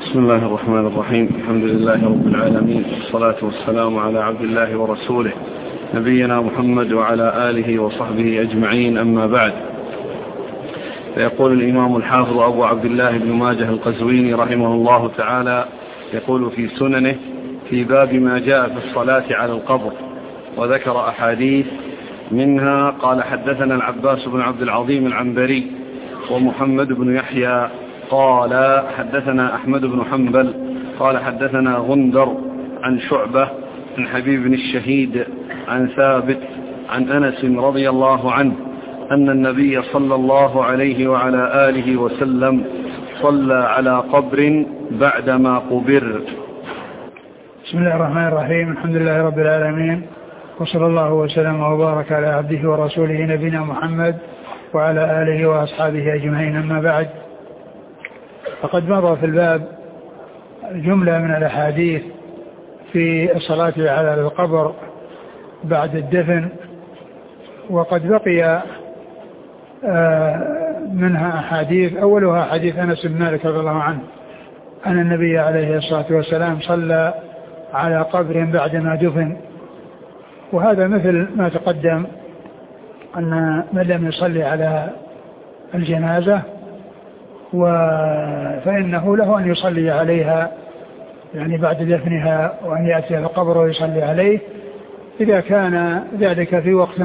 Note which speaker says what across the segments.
Speaker 1: بسم الله الرحمن الرحيم. الحمد لله رب العالمين، والصلاة والسلام على عبد الله ورسوله نبينا محمد وعلى آله وصحبه أجمعين، أما بعد. فيقول الإمام الحافظ أبو عبد الله بن ماجه القزويني رحمه الله تعالى، يقول في سننه في باب ما جاء في الصلاة على القبر، وذكر أحاديث منها قال: حدثنا العباس بن عبد العظيم العنبري ومحمد بن يحيى قال حدثنا أحمد بن حنبل قال حدثنا غندر عن شعبة عن حبيب بن الشهيد عن ثابت عن أنس رضي الله عنه أن النبي صلى الله عليه وعلى آله وسلم صلى على قبر بعدما قبر.
Speaker 2: بسم الله الرحمن الرحيم. الحمد لله رب العالمين، وصلى الله وسلم وبارك على عبده ورسوله نبينا محمد وعلى آله وأصحابه أجمعين، أما بعد. فقد مضى في الباب جملة من الأحاديث في الصلاة على القبر بعد الدفن، وقد بقي منها أحاديث، أولها حديث أنس بن مالك رضي الله عنه أن النبي عليه الصلاة والسلام صلى على قبر بعدما دفن، وهذا مثل ما تقدم أن من لم يصلي على الجنازة فإنه له أن يصلي عليها يعني بعد دفنها، وأن يأتي القبر ويصلي عليه إذا كان ذلك في وقت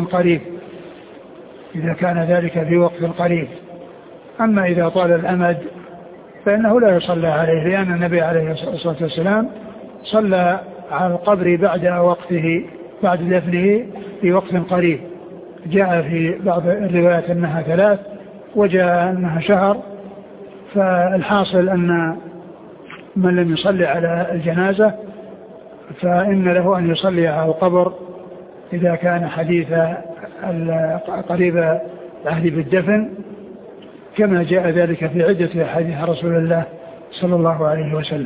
Speaker 2: قريب. أما إذا طال الأمد فإنه لا يصلى عليه، لأن النبي عليه الصلاة والسلام صلى على القبر بعد دفنه في وقت قريب. جاء في بعض الروايات أنها 3، وجاء أنها شهر. فالحاصل أن من لم يصلي على الجنازة فإن له أن يصلي على القبر إذا كان حديث قريب العهد بالدفن، كما جاء ذلك في عدة حديث رسول الله صلى الله عليه وسلم.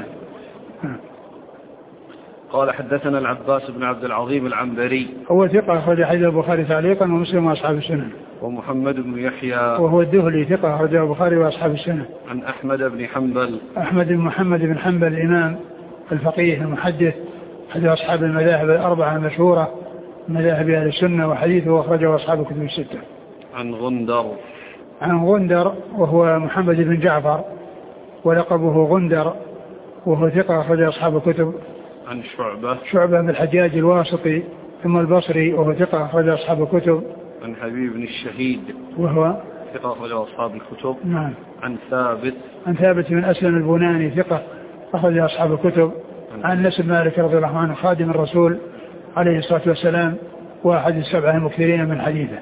Speaker 1: قال: حدثنا العباس بن عبد العظيم العنبري،
Speaker 2: هو ثقة أخرج حديث البخاري تعليقا ومسلم وأصحاب السنن.
Speaker 1: ومحمد بن يحيى
Speaker 2: وهو الدهلي ثقة أخرجه البخاري وأصحاب السنن.
Speaker 1: عن أحمد بن حنبل،
Speaker 2: أحمد بن محمد بن حنبل الإمام الفقيه المحدث أحد أصحاب المذاهب الأربعة المشهورة مذاهب أهل السنة، وحديثه أخرجه أصحاب الكتب الستة. عن غندر وهو محمد بن جعفر ولقبه غندر، وهو ثقة أخرجه أصحاب الكتب.
Speaker 1: عن
Speaker 2: شعبة بن الحجاج الواسطي ثم البصري، وهو ثقة أخرج أصحاب الكتب.
Speaker 1: عن حبيب بن الشهيد
Speaker 2: وهو
Speaker 1: ثقة أخرج أصحاب الكتب.
Speaker 2: نعم.
Speaker 1: عن
Speaker 2: ثابت بن أسلم البناني ثقة أخرج أصحاب الكتب. عن أنس بن مالك رضي الله عنه خادم الرسول عليه الصلاة والسلام، وأحد السبعة المكثرين من حديثه.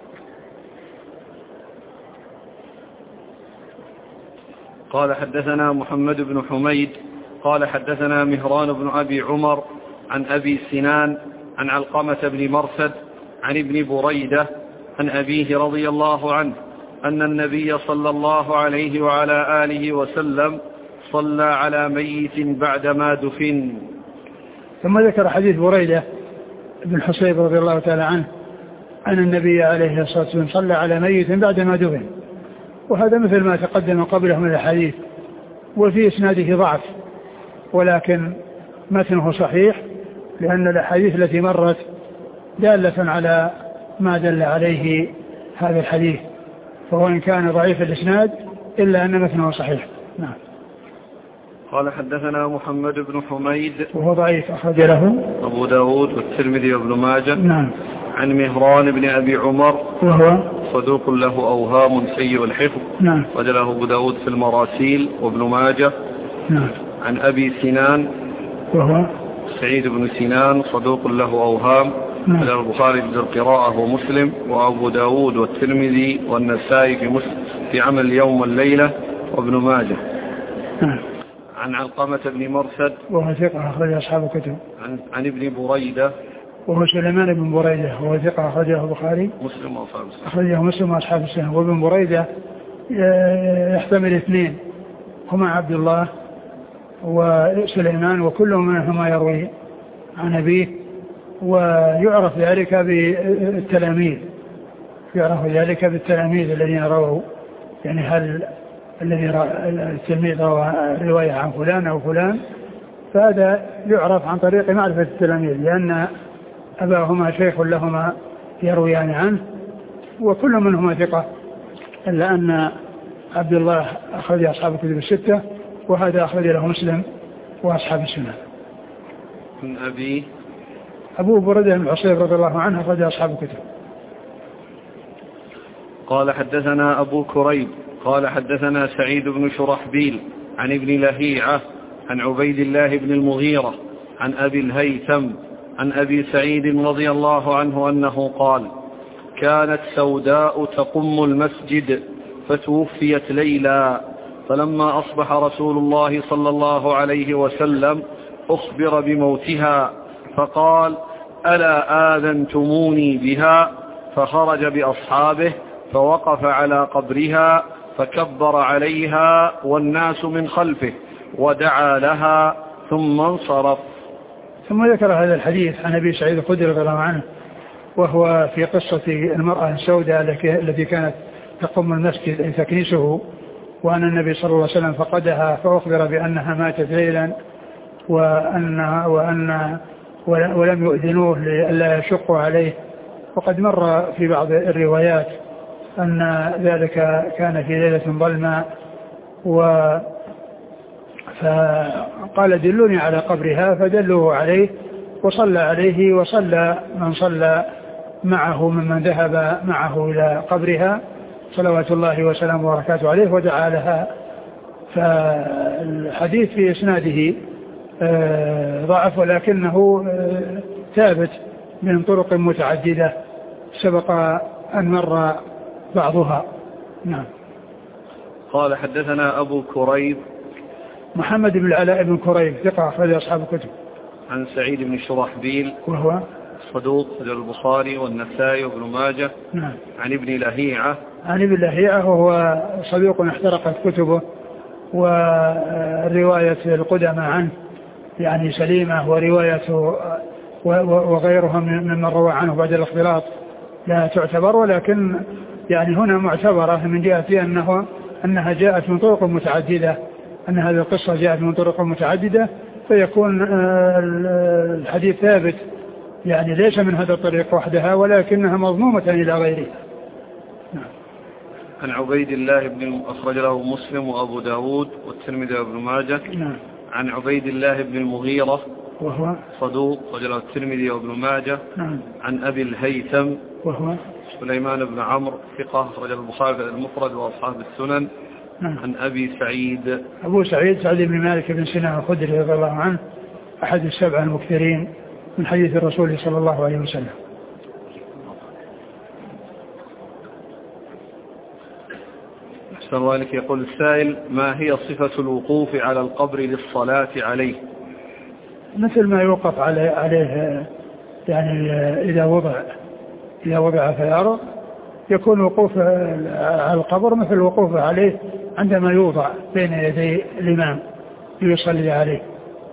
Speaker 1: قال: حدثنا محمد بن حميد قال حدثنا مهران بن أبي عمر عن أبي سنان عن علقمة بن مرثد عن ابن بريدة عن أبيه رضي الله عنه أن النبي صلى الله عليه وعلى آله وسلم صلى على ميت بعدما دفن.
Speaker 2: ثم ذكر حديث بريدة بن حصيب رضي الله تعالى عنه أن النبي عليه الصلاة والسلام صلى على ميت بعدما دفن، وهذا مثل ما تقدم قبله من الحديث، وفي إسناده ضعف، ولكن متنه صحيح، لأن الأحاديث التي مرت دالة على ما دل عليه هذا الحديث، فهو إن كان ضعيف الإسناد إلا أن متنه صحيح. نعم.
Speaker 1: قال: حدثنا محمد بن حميد
Speaker 2: وهو ضعيف أخرج له
Speaker 1: أبو داود والترمذي وابن ماجه.
Speaker 2: نعم.
Speaker 1: عن مهران بن أبي عمر
Speaker 2: وهو
Speaker 1: صدوق له أوهام سيء الحفظ.
Speaker 2: نعم.
Speaker 1: وجله أبو داود في المراسيل وابن ماجه.
Speaker 2: نعم.
Speaker 1: عن أبي سنان وهو سعيد بن سنان صدوق له أوهام.
Speaker 2: نعم.
Speaker 1: وجله البخاري في القراءة ومسلم وأبو داود والترمذي والنسائي في عمل اليوم والليلة وابن ماجه.
Speaker 2: نعم.
Speaker 1: عن علقمة بن مرثد
Speaker 2: وهو ثقة أخرج أصحاب الكتب.
Speaker 1: عن ابن بريدة
Speaker 2: وهو سليمان بن بريدة وهو ثقة أخرجه البخاري مسلم وأصحاب السنة. وابن بريدة يحتمل 2، هما عبد الله وسليمان، وكل منهما يروي عن أبيه، ويعرف ذلك بالتلاميذ الذين رووا، يعني هل الذي التلميذ روى رواية عن فلان أو فلان، فهذا يعرف عن طريق معرفة التلاميذ، لأن أباهما شيخ لهما يرويان عنه وكل منهما ثقة، إلا أن عبد الله أخرج أصحاب الكتب الستة، وهذا أخرج له مسلم وأصحاب السنة.
Speaker 1: من
Speaker 2: أبو بريدة بن الحصيب رضي الله عنه أخرج أصحاب الكتب.
Speaker 1: قال حدثنا أبو كريب قال حدثنا سعيد بن شرحبيل عن ابن لهيعة عن عبيد الله بن المغيرة عن أبي الهيثم عن أبي سعيد رضي الله عنه أنه قال: كانت سوداء تقم المسجد فتوفيت ليلا، فلما أصبح رسول الله صلى الله عليه وسلم أخبر بموتها فقال: ألا آذنتموني بها؟ فخرج بأصحابه فوقف على قبرها فكبر عليها والناس من خلفه ودعا لها ثم انصرف.
Speaker 2: ثم ذكر هذا الحديث عن أبي سعيد الخدري رضي الله عنه، وهو في قصة المرأة السوداء التي كانت تقوم المسجد أي تكنيسه، وأن النبي صلى الله عليه وسلم فقدها فأخبر بأنها ماتت ليلا ولم يؤذنوه لئلا يشقوا عليه. وقد مر في بعض الروايات أن ذلك كان في ليلة ظلماء، فقال: دلوني على قبرها، فدلوه عليه وصلى عليه، وصلى من صلى معه ممن ذهب معه إلى قبرها صلوات الله وسلامه وبركاته عليه ودعا لها. فالحديث في إسناده ضعف، ولكنه ثابت من طرق متعددة سبق أن مر بعضها. نعم.
Speaker 1: قال حدثنا أبو كريب
Speaker 2: محمد بن العلاء بن كريب ثقة أخرج أصحاب الكتب.
Speaker 1: عن سعيد بن شرحبيل وهو
Speaker 2: صدوق
Speaker 1: رجل البخاري والنسائي وابن ماجه.
Speaker 2: نعم.
Speaker 1: عن ابن لهيعة
Speaker 2: وهو صدوق احترقت كتبه، ورواية القدماء عنه يعني سليمة، وروايته وغيرهم ممن روى عنه بعد الاختلاط لا تعتبر، ولكن يعني هنا معتبرة من جهة أنها جاءت من طرق متعددة، أن هذه القصة جاءت من طرق متعددة، فيكون الحديث ثابت يعني ليس من هذا الطريق وحدها، ولكنها مضمومة إلى غيرها.
Speaker 1: عن عبيد الله بن أخرج له مسلم وأبو داود والترمذي وابن ماجه. عن عبيد الله بن المغيرة
Speaker 2: وهو
Speaker 1: صدوق رجل الترمذي وابن ماجه. عن أبي الهيثم
Speaker 2: وهو
Speaker 1: سليمان بن عمرو ثقة رجل البخاري المفرد وأصحاب السنن. عن أبي سعيد
Speaker 2: سعد بن مالك بن سنان الخدري رضي الله عنه أحد السبعة المكثرين من حديث الرسول صلى الله عليه وسلم.
Speaker 1: أحسن ذلك. يقول السائل: ما هي صفة الوقوف على القبر للصلاة عليه؟
Speaker 2: مثل ما يوقف عليه يعني إذا وضع في الأرض، يكون وقوف على القبر مثل الوقوف عليه عندما يوضع بين يدي الإمام ليصلي عليه.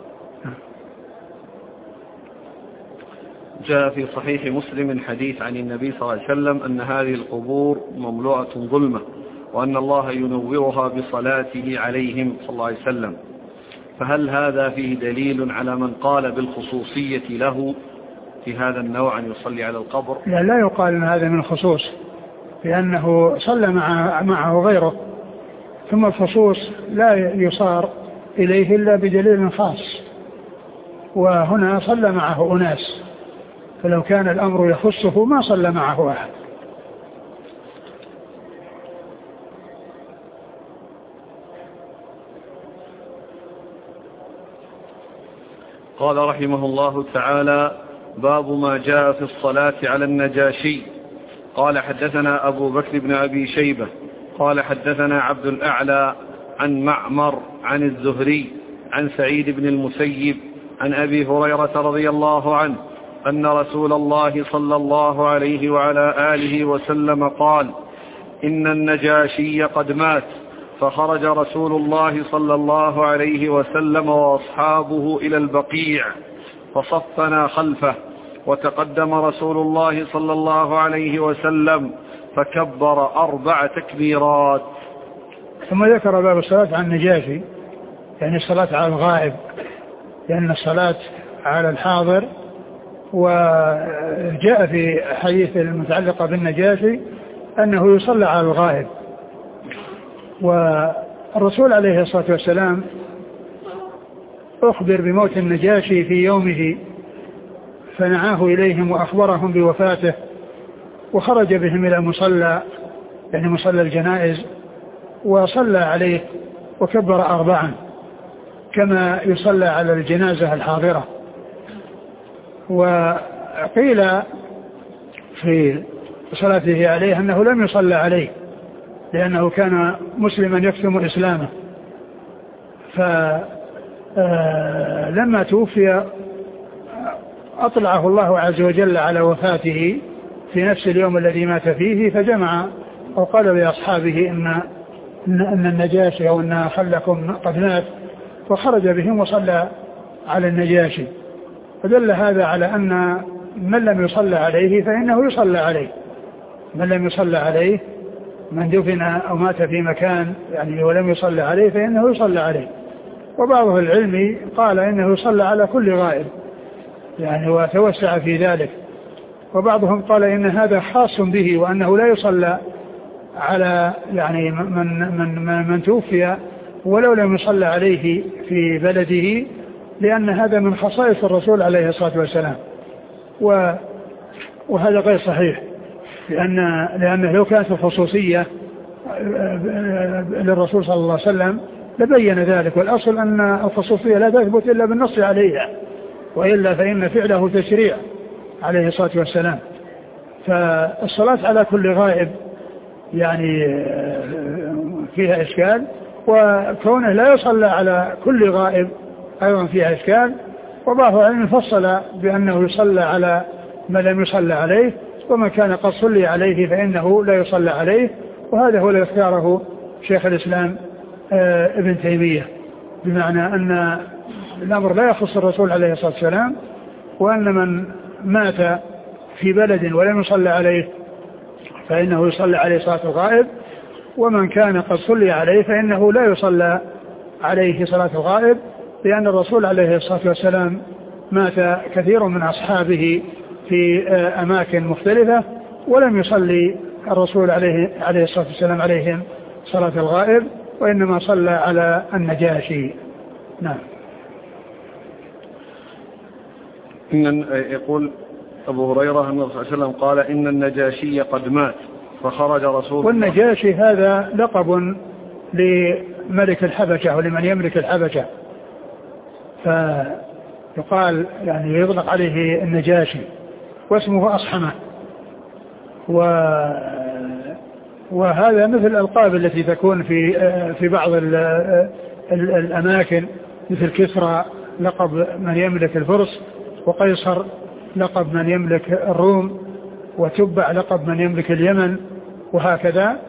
Speaker 1: جاء في صحيح مسلم حديث عن النبي صلى الله عليه وسلم أن هذه القبور مملوءة ظلمة، وأن الله ينورها بصلاته عليهم صلى الله عليه وسلم، فهل هذا فيه دليل على من قال بالخصوصية له في هذا النوع أن يصلي على القبر؟
Speaker 2: لا يقال أن هذا من الخصوص، لأنه صلى معه غيره، ثم الخصوص لا يصار إليه إلا بدليل خاص، وهنا صلى معه أناس، فلو كان الأمر يخصه ما صلى معه أحد.
Speaker 1: قال رحمه الله تعالى: باب ما جاء في الصلاة على النجاشي. قال حدثنا أبو بكر بن أبي شيبة قال حدثنا عبد الأعلى عن معمر عن الزهري عن سعيد بن المسيب عن أبي هريرة رضي الله عنه أن رسول الله صلى الله عليه وعلى آله وسلم قال: إن النجاشي قد مات، فخرج رسول الله صلى الله عليه وسلم وأصحابه إلى البقيع فصفنا خلفه، وتقدم رسول الله صلى الله عليه وسلم فكبر 4 تكبيرات.
Speaker 2: ثم ذكر باب الصلاة على النجاشي، يعني الصلاة على الغائب، لأن الصلاة على الحاضر. وجاء في حديث المتعلقة بالنجاشي أنه يصلى على الغائب. والرسول عليه الصلاة والسلام أخبر بموت النجاشي في يومه فنعاه إليهم وأخبرهم بوفاته، وخرج بهم إلى مصلى، يعني مصلى الجنائز، وصلى عليه وكبر 4 كما يصلى على الجنازة الحاضرة. وقيل في صلاته عليه أنه لم يصلى عليه لأنه كان مسلما يكتم إسلامه، فلما توفي أطلعه الله عز وجل على وفاته في نفس اليوم الذي مات فيه، فجمع أو قال لأصحابه إن النجاشي أو إن خلكم قد مات، فخرج بهم وصلى على النجاشي. فدل هذا على أن من لم يصلى عليه فإنه يصلى عليه، من لم يصلى عليه، من دفن أو مات في مكان يعني ولم يصلى عليه فإنه يصلى عليه. وبعض العلم قال إنه يصلى على كل غائب يعني وتوسع في ذلك، وبعضهم قال إن هذا خاص به وأنه لا يصلى على يعني من توفي ولو لم يصلى عليه في بلده، لأن هذا من خصائص الرسول عليه الصلاة والسلام. وهذا غير صحيح، لأنه لو كانت الخصوصية للرسول صلى الله عليه وسلم لبين ذلك، والأصل أن الخصوصية لا تثبت إلا بالنص عليها، وإلا فإن فعله تشريع عليه الصلاة والسلام. فالصلاة على كل غائب يعني فيها إشكال، وكونه لا يصلى على كل غائب أيضا فيها إشكال. وبعض العلم فصل بأنه يصلى على من لم يصلى عليه، ومن كان قد صلي عليه فإنه لا يصلى عليه، وهذا هو الذي اختاره شيخ الإسلام ابن تيمية، بمعنى أن الأمر لا يخص الرسول عليه الصلاة والسلام، وأن من مات في بلد ولم يصلى عليه فإنه يصلى عليه صلاة الغائب، ومن كان قد صلي عليه فإنه لا يصلى عليه صلاة الغائب، لأن الرسول عليه الصلاة والسلام مات كثير من أصحابه في أماكن مختلفة ولم يصلي الرسول عليه الصلاة والسلام عليهم صلاة الغائب، وإنما صلى على النجاشي. نعم.
Speaker 1: يقول أبو هريرة أن الرسول صلى الله عليه وسلم قال إن النجاشي قد مات فخرج رسول الله.
Speaker 2: والنجاشي هذا لقب لملك الحبشة ولمن يملك الحبشة، فيقال يعني يطلق عليه النجاشي، واسمه أصحمة. وهذا مثل الألقاب التي تكون في بعض الأماكن، مثل كسرى لقب من يملك الفرس، وقيصر لقب من يملك الروم، وتبع لقب من يملك اليمن، وهكذا.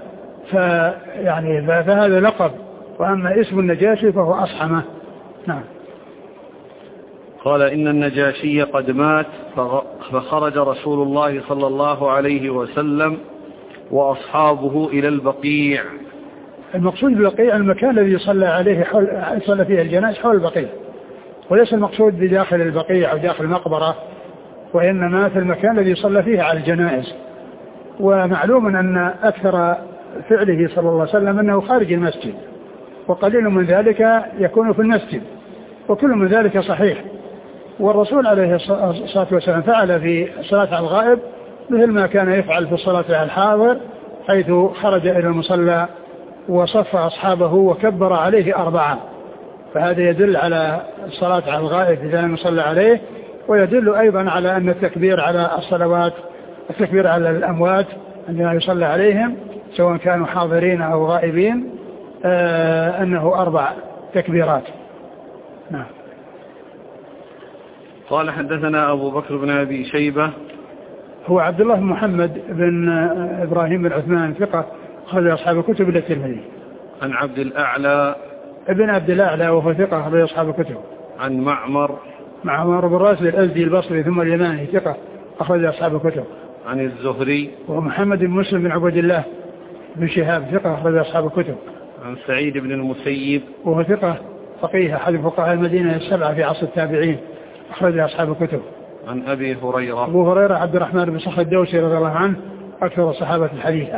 Speaker 2: فهذا لقب، وأما اسم النجاشي فهو أصحمة. نعم.
Speaker 1: قال إن النجاشي قد مات فخرج رسول الله صلى الله عليه وسلم وأصحابه إلى البقيع.
Speaker 2: المقصود بالبقيع المكان الذي صلى فيه الجنائز حول البقيع، وليس المقصود بداخل البقيع أو داخل المقبرة، وإنما في المكان الذي صلى فيه على الجنائز. ومعلوم أن أكثر فعله صلى الله عليه وسلم أنه خارج المسجد، وقليل من ذلك يكون في المسجد، وكل من ذلك صحيح. والرسول عليه الصلاة والسلام فعل في الصلاة على الغائب مثل ما كان يفعل في الصلاة على الحاضر، حيث خرج إلى المصلى وصف أصحابه وكبر عليه 4. فهذا يدل على الصلاة على الغائب إذا لم يصلى عليه، ويدل أيضا على أن التكبير على الصلوات، التكبير على الأموات الذين يصلى عليهم سواء كانوا حاضرين أو غائبين، أنه 4 تكبيرات. نعم.
Speaker 1: قال حدثنا أبو بكر بن أبي شيبة،
Speaker 2: هو عبد الله بن محمد بن إبراهيم بن عثمان ثقة أخرج أصحاب الكتب إلا الترمذي.
Speaker 1: عن عبد الأعلى
Speaker 2: ابن عبد الأعلى وهو ثقة أخرج أصحاب الكتب.
Speaker 1: عن معمر
Speaker 2: بن راشد الأزدي البصري ثم اليماني ثقة أخرج أصحاب الكتب.
Speaker 1: عن الزهري
Speaker 2: ومحمد بن مسلم بن عبد الله بن شهاب ثقة أخرج أصحاب الكتب.
Speaker 1: عن سعيد بن المسيب
Speaker 2: وهو ثقة فقيه أحد فقهاء المدينة السبعة في عصر التابعين أخرج أصحاب الكتب.
Speaker 1: عن أبي هريرة.
Speaker 2: أبو هريرة عبد الرحمن بن صخر الدوسي رضي الله عنه أكثر الصحابة الحديث.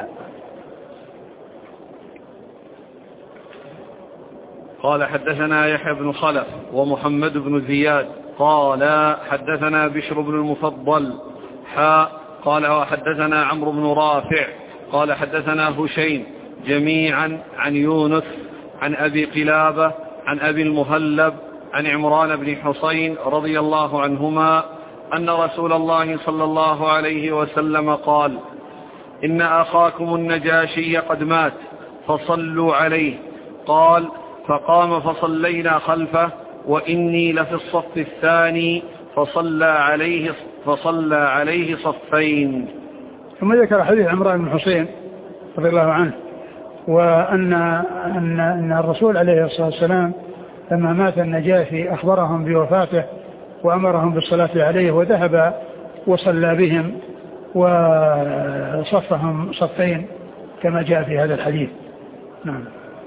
Speaker 1: قال حدثنا يحيى بن خلف ومحمد بن زياد قال حدثنا بشر بن المفضل قال وحدثنا عمرو بن رافع قال حدثنا هشيم جميعا عن يونس عن أبي قلابة عن أبي المهلب عن عمران بن حسين رضي الله عنهما أن رسول الله صلى الله عليه وسلم قال إن أخاكم النجاشي قد مات فصلوا عليه. قال فقام فصلينا خلفه وإني لفي الصف الثاني فصلى عليه صفين.
Speaker 2: ثم ذكر حديث عمران بن حسين رضي الله عنه وأن الرسول عليه الصلاة والسلام لما مات النجاشي أخبرهم بوفاته وأمرهم بالصلاة عليه وذهب وصلى بهم وصفهم صفين كما جاء في هذا الحديث. نعم.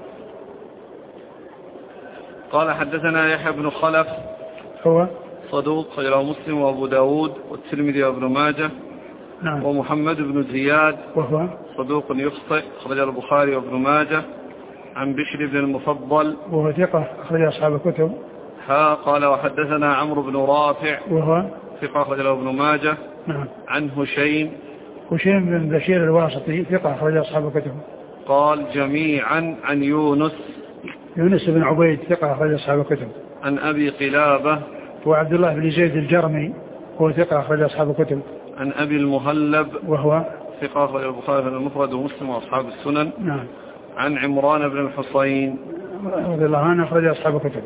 Speaker 1: قال حدثنا يحيى بن خلف
Speaker 2: هو
Speaker 1: صدوق خرجه مسلم وأبو داود والترمذي وابن ماجه.
Speaker 2: نعم.
Speaker 1: ومحمد بن زياد
Speaker 2: وهو
Speaker 1: صدوق يخطئ خرجه البخاري وابن ماجه. عن بشر بن المفضل
Speaker 2: وهو ثقة أخرج أصحاب الكتب.
Speaker 1: قال وحدثنا عمرو بن رافع
Speaker 2: وهو
Speaker 1: ثقة أخرجه ابن ماجه.
Speaker 2: نعم.
Speaker 1: عن هشيم
Speaker 2: بن بشير الواسطي ثقة أخرج أصحاب الكتب.
Speaker 1: قال جميعا عن يونس
Speaker 2: بن عبيد ثقة أخرج أصحاب الكتب.
Speaker 1: عن أبي قلابة
Speaker 2: وعبد الله بن زيد الجرمي هو ثقة أخرج أصحاب الكتب.
Speaker 1: عن أبي المهلب وهو
Speaker 2: ثقة
Speaker 1: أخرج البخاري في المفرد ومسلم وأصحاب السنن.
Speaker 2: نعم.
Speaker 1: عن عمران بن الحصين
Speaker 2: رضي الله عنه أخرج أصحاب الكتب.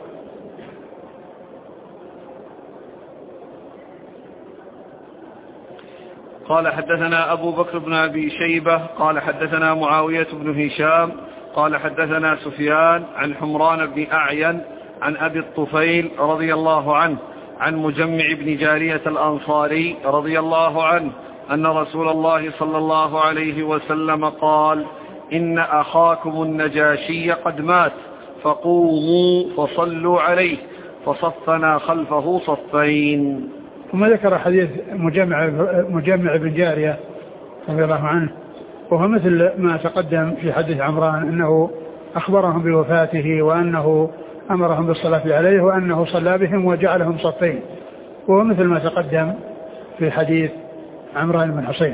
Speaker 1: قال حدثنا أبو بكر بن أبي شيبة قال حدثنا معاوية بن هشام قال حدثنا سفيان عن حمران بن أعين عن أبي الطفيل رضي الله عنه عن مجمع بن جارية الأنصاري رضي الله عنه أن رسول الله صلى الله عليه وسلم قال إن أخاكم النجاشي قد مات فقوموا فصلوا عليه فصفنا خلفه صفين.
Speaker 2: ثم ذكر حديث مجمع بن جارية رضي الله عنه وهو مثل ما تقدم في حديث عمران أنه أخبرهم بوفاته وأنه أمرهم بالصلاة عليه وأنه صلى بهم وجعلهم صفين وهو مثل ما تقدم في حديث عمران بن حسين.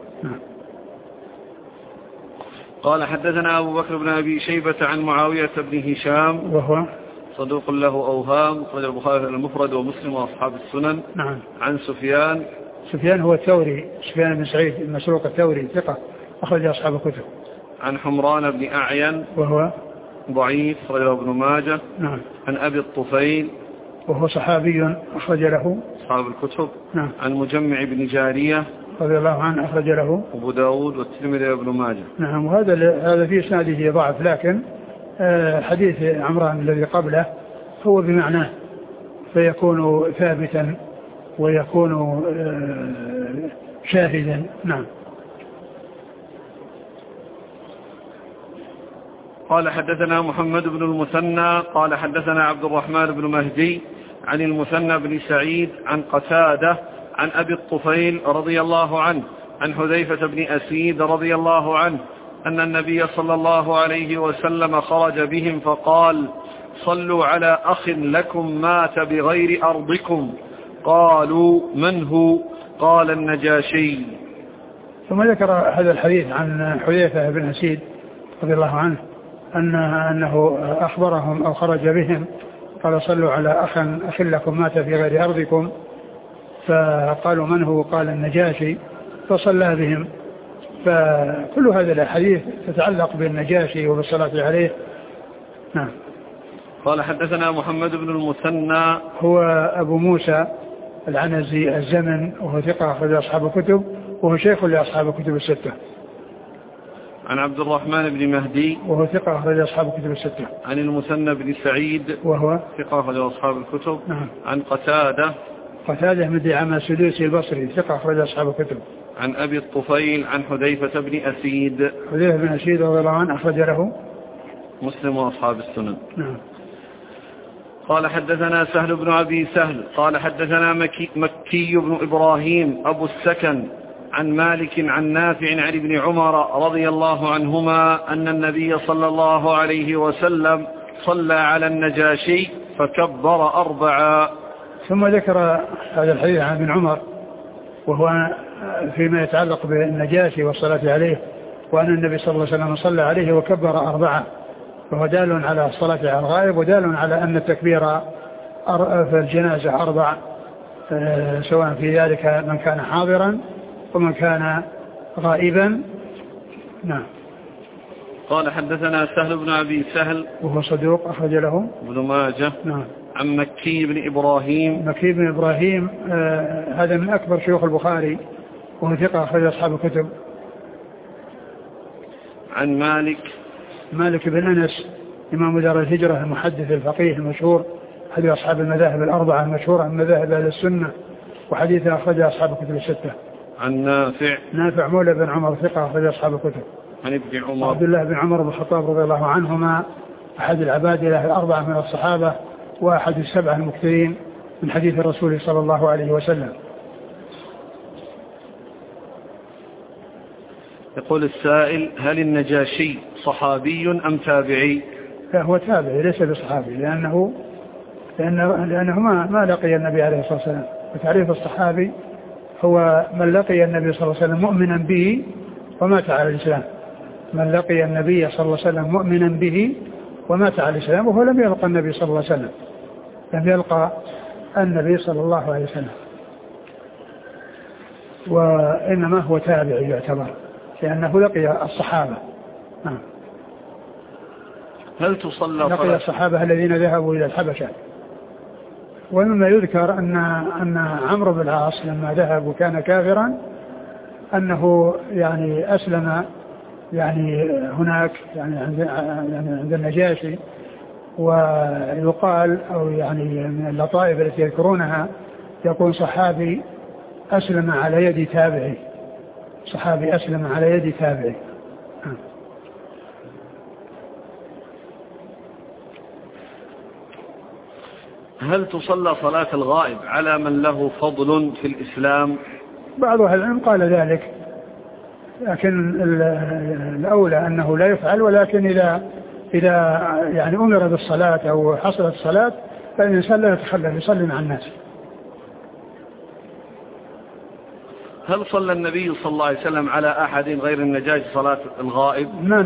Speaker 1: قال حدثنا أبو بكر بن أبي شيبة عن معاوية بن هشام
Speaker 2: وهو
Speaker 1: صدوق له أوهام أخرج البخاري المفرد ومسلم وأصحاب السنن.
Speaker 2: نعم.
Speaker 1: عن
Speaker 2: سفيان هو الثوري سفيان بن سعيد المسروق الثوري ثقة أخرج أصحاب الكتب.
Speaker 1: عن حمران بن أعين
Speaker 2: وهو
Speaker 1: ضعيف أخرجه ابن ماجه.
Speaker 2: نعم.
Speaker 1: عن أبي الطفيل
Speaker 2: وهو صحابي أخرج له
Speaker 1: أصحاب الكتب.
Speaker 2: نعم.
Speaker 1: عن مجمع بن جارية
Speaker 2: رضي الله عنه أخرج له
Speaker 1: أبو داود والترمذي وابن ماجه.
Speaker 2: نعم. وهذا في إسناده ضعف لكن حديث عمران الذي قبله هو بمعناه فيكون ثابتا ويكون شاهدا. نعم.
Speaker 1: قال حدثنا محمد بن المثنى قال حدثنا عبد الرحمن بن مهدي عن المثنى بن سعيد عن قتادة عن أبي الطفيل رضي الله عنه عن حذيفة بن أسيد رضي الله عنه أن النبي صلى الله عليه وسلم خرج بهم فقال صلوا على أخ لكم مات بغير أرضكم. قالوا من هو؟ قال النجاشي.
Speaker 2: ثم ذكر هذا الحديث عن حذيفة بن أسيد رضي الله عنه أنه أخبرهم أو خرج بهم قال صلوا على أخ لكم مات في غير أرضكم فقالوا من هو؟ قال النجاشي فصلى بهم. فكل هذه الأحاديث تتعلق بالنجاشي وبالصلاة عليه. نعم.
Speaker 1: قال حدثنا محمد بن المثنى
Speaker 2: هو أبو موسى العنزي الزمن وهو ثقة أخرج أصحاب الكتب وهو شيخ لأصحاب الكتب الستة.
Speaker 1: عن عبد الرحمن بن مهدي
Speaker 2: وهو ثقة أخرج أصحاب الكتب الستة.
Speaker 1: عن المثنى بن سعيد
Speaker 2: وهو
Speaker 1: ثقة أخرج أصحاب الكتب.
Speaker 2: نعم.
Speaker 1: عن قتادة
Speaker 2: بن دعامة السدوسي البصري ثقة أخرج أصحاب الكتب.
Speaker 1: عن أبي الطفيل عن حذيفة بن أسيد
Speaker 2: رضي الله عنه أخرج له
Speaker 1: مسلم وأصحاب السنن.
Speaker 2: نعم.
Speaker 1: قال حدثنا سهل بن أبي سهل قال حدثنا مكي بن إبراهيم أبو السكن عن مالك عن نافع عن ابن عمر رضي الله عنهما أن النبي صلى الله عليه وسلم صلى على النجاشي فكبر 4.
Speaker 2: ثم ذكر هذا الحديث عن ابن عمر وهو فيما يتعلق بالنجاشي والصلاة عليه، وأن النبي صلى الله عليه وسلم صلى عليه وكبر 4، وهو دال على الصلاة على الغائب ودال على أن التكبير في الجنازة 4، سواء في ذلك من كان حاضرا ومن كان غائبا. نعم.
Speaker 1: قال حدثنا سهل بن أبي سهل وهو
Speaker 2: صدوق أخرج له
Speaker 1: ابن ماجه.
Speaker 2: نعم.
Speaker 1: عن مكي بن إبراهيم.
Speaker 2: مكي بن إبراهيم هذا من أكبر شيوخ البخاري وهو ثقة أخرج أصحاب الكتب.
Speaker 1: عن
Speaker 2: مالك بن أنس إمام دار الهجرة المحدث الفقيه المشهور، أحد أصحاب المذاهب الأربعة المشهورة من مذاهب أهل السنة، وحديثه أخرج أصحاب الكتب الستة.
Speaker 1: عن
Speaker 2: نافع مولى بن عمر ثقة أخرج أصحاب الكتب.
Speaker 1: عن ابن عمر
Speaker 2: عبد الله بن عمر بن الخطاب رضي الله عنهما، أحد العبادلة الأربعة من الصحابة وأحد السبعة المكثرين من حديث الرسول صلى الله عليه وسلم.
Speaker 1: يقول السائل: هل النجاشي صحابي أم تابعي؟
Speaker 2: هو تابعي ليس بصحابي، لأنه ما لقي النبي عليه الصلاة والسلام. وتعريف الصحابي هو من لقي النبي صلى الله عليه وسلم مؤمنا به ومات على الإسلام. من لقي النبي صلى الله عليه وسلم مؤمنا به ومات على الإسلام، وهو لم يلقى النبي صلى الله عليه وسلم، لم يلقى النبي صلى الله عليه وسلم، وإنما هو تابعي يعتبر لأنه لقي الصحابة.
Speaker 1: هل تصلى
Speaker 2: لقي الصحابة الذين ذهبوا إلى الحبشة. ومما يذكر أن عمرو بن العاص لما ذهب وكان كافرا أنه يعني أسلم يعني هناك يعني عند النجاشي، ويقال أو يعني من اللطائف التي يذكرونها يقول صحابي أسلم على يد تابعي، صحابي أسلم على يد تابعي.
Speaker 1: هل تصلى صلاة الغائب على من له فضل في الإسلام؟
Speaker 2: بعض أهل العلم قال ذلك، لكن الأولى أنه لا يفعل، ولكن إذا يعني أمر بالصلاة أو حصلت الصلاة فالإنسان لا يتخلف يصلي مع الناس.
Speaker 1: هل صلى النبي صلى الله عليه وسلم على أحد غير النجاشي صلاة الغائب؟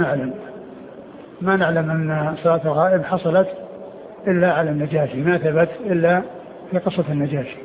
Speaker 2: ما نعلم أن صلاة الغائب حصلت إلا على النجاشي، ما ثبت إلا في قصة النجاشي.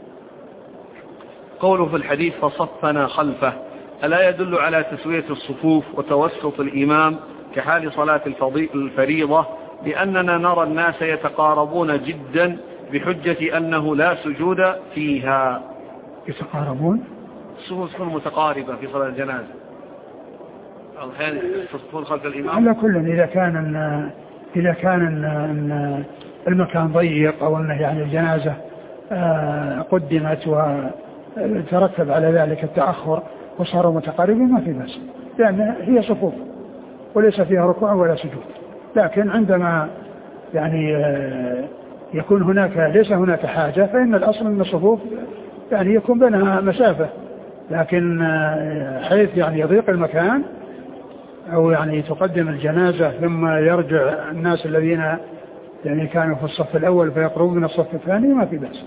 Speaker 1: قوله في الحديث فصفنا خلفه، ألا يدل على تسوية الصفوف وتوسط الإمام كحال صلاة الفريضة؟ لأننا نرى الناس يتقاربون جدا بحجة أنه لا سجود فيها.
Speaker 2: يتقاربون؟
Speaker 1: الصفوف تكون متقاربة في صلاة الجنازة، أحيانا تصفون خلف الإمام.
Speaker 2: على كل إذا كان المكان ضيق أو أنه يعني الجنازة قدمت وترتب على ذلك التأخر وصاروا متقاربين ما في بأس، لأن هي صفوف وليس فيها ركوع ولا سجود. لكن عندما يعني يكون هناك ليس هناك حاجة، فإن الأصل أن الصفوف يعني يكون بينها مسافة، لكن حيث يعني يضيق المكان أو يعني تقدم الجنازة ثم يرجع الناس الذين يعني كانوا في الصف الأول فيقربون من الصف الثاني ما في بأس.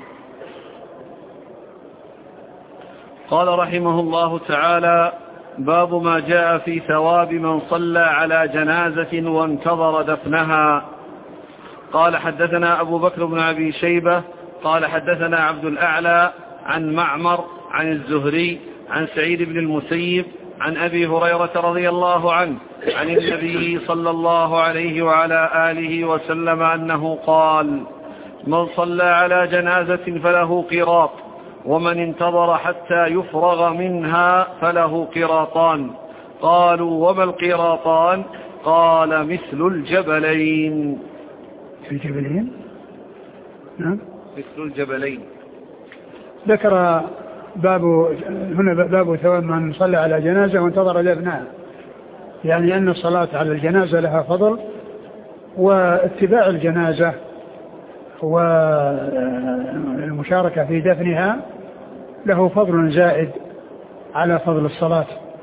Speaker 1: قال رحمه الله تعالى: باب ما جاء في ثواب من صلى على جنازة وانتظر دفنها. قال حدثنا أبو بكر بن أبي شيبة قال حدثنا عبد الأعلى عن معمر عن الزهري عن سعيد بن المسيب عن أبي هريرة رضي الله عنه عن النبي صلى الله عليه وعلى آله وسلم أنه قال: من صلى على جنازة فله قيراط، ومن انتظر حتى يفرغ منها فله قيراطان. قالوا: وما القيراطان؟ قال: مثل الجبلين.
Speaker 2: في الجبلين؟ نعم،
Speaker 1: مثل الجبلين.
Speaker 2: ذكر هنا باب ثواب من صلى على جنازة وانتظر دفنها. يعني أن الصلاة على الجنازة لها فضل، واتباع الجنازة والمشاركة في دفنها له فضل زائد على فضل الصلاة،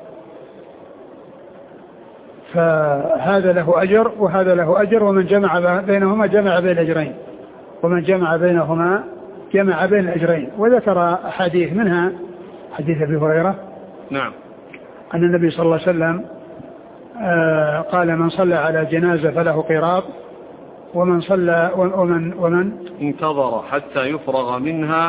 Speaker 2: فهذا له أجر وهذا له أجر، ومن جمع بينهما جمع بين الأجرين، ومن جمع بينهما جمع بين الأجرين. وذكر حديث منها حديث أبي هريرة
Speaker 1: نعم
Speaker 2: أن النبي صلى الله عليه وسلم قال من صلى على جنازة فله قيراط، ومن صلى ومن
Speaker 1: انتظر حتى يفرغ منها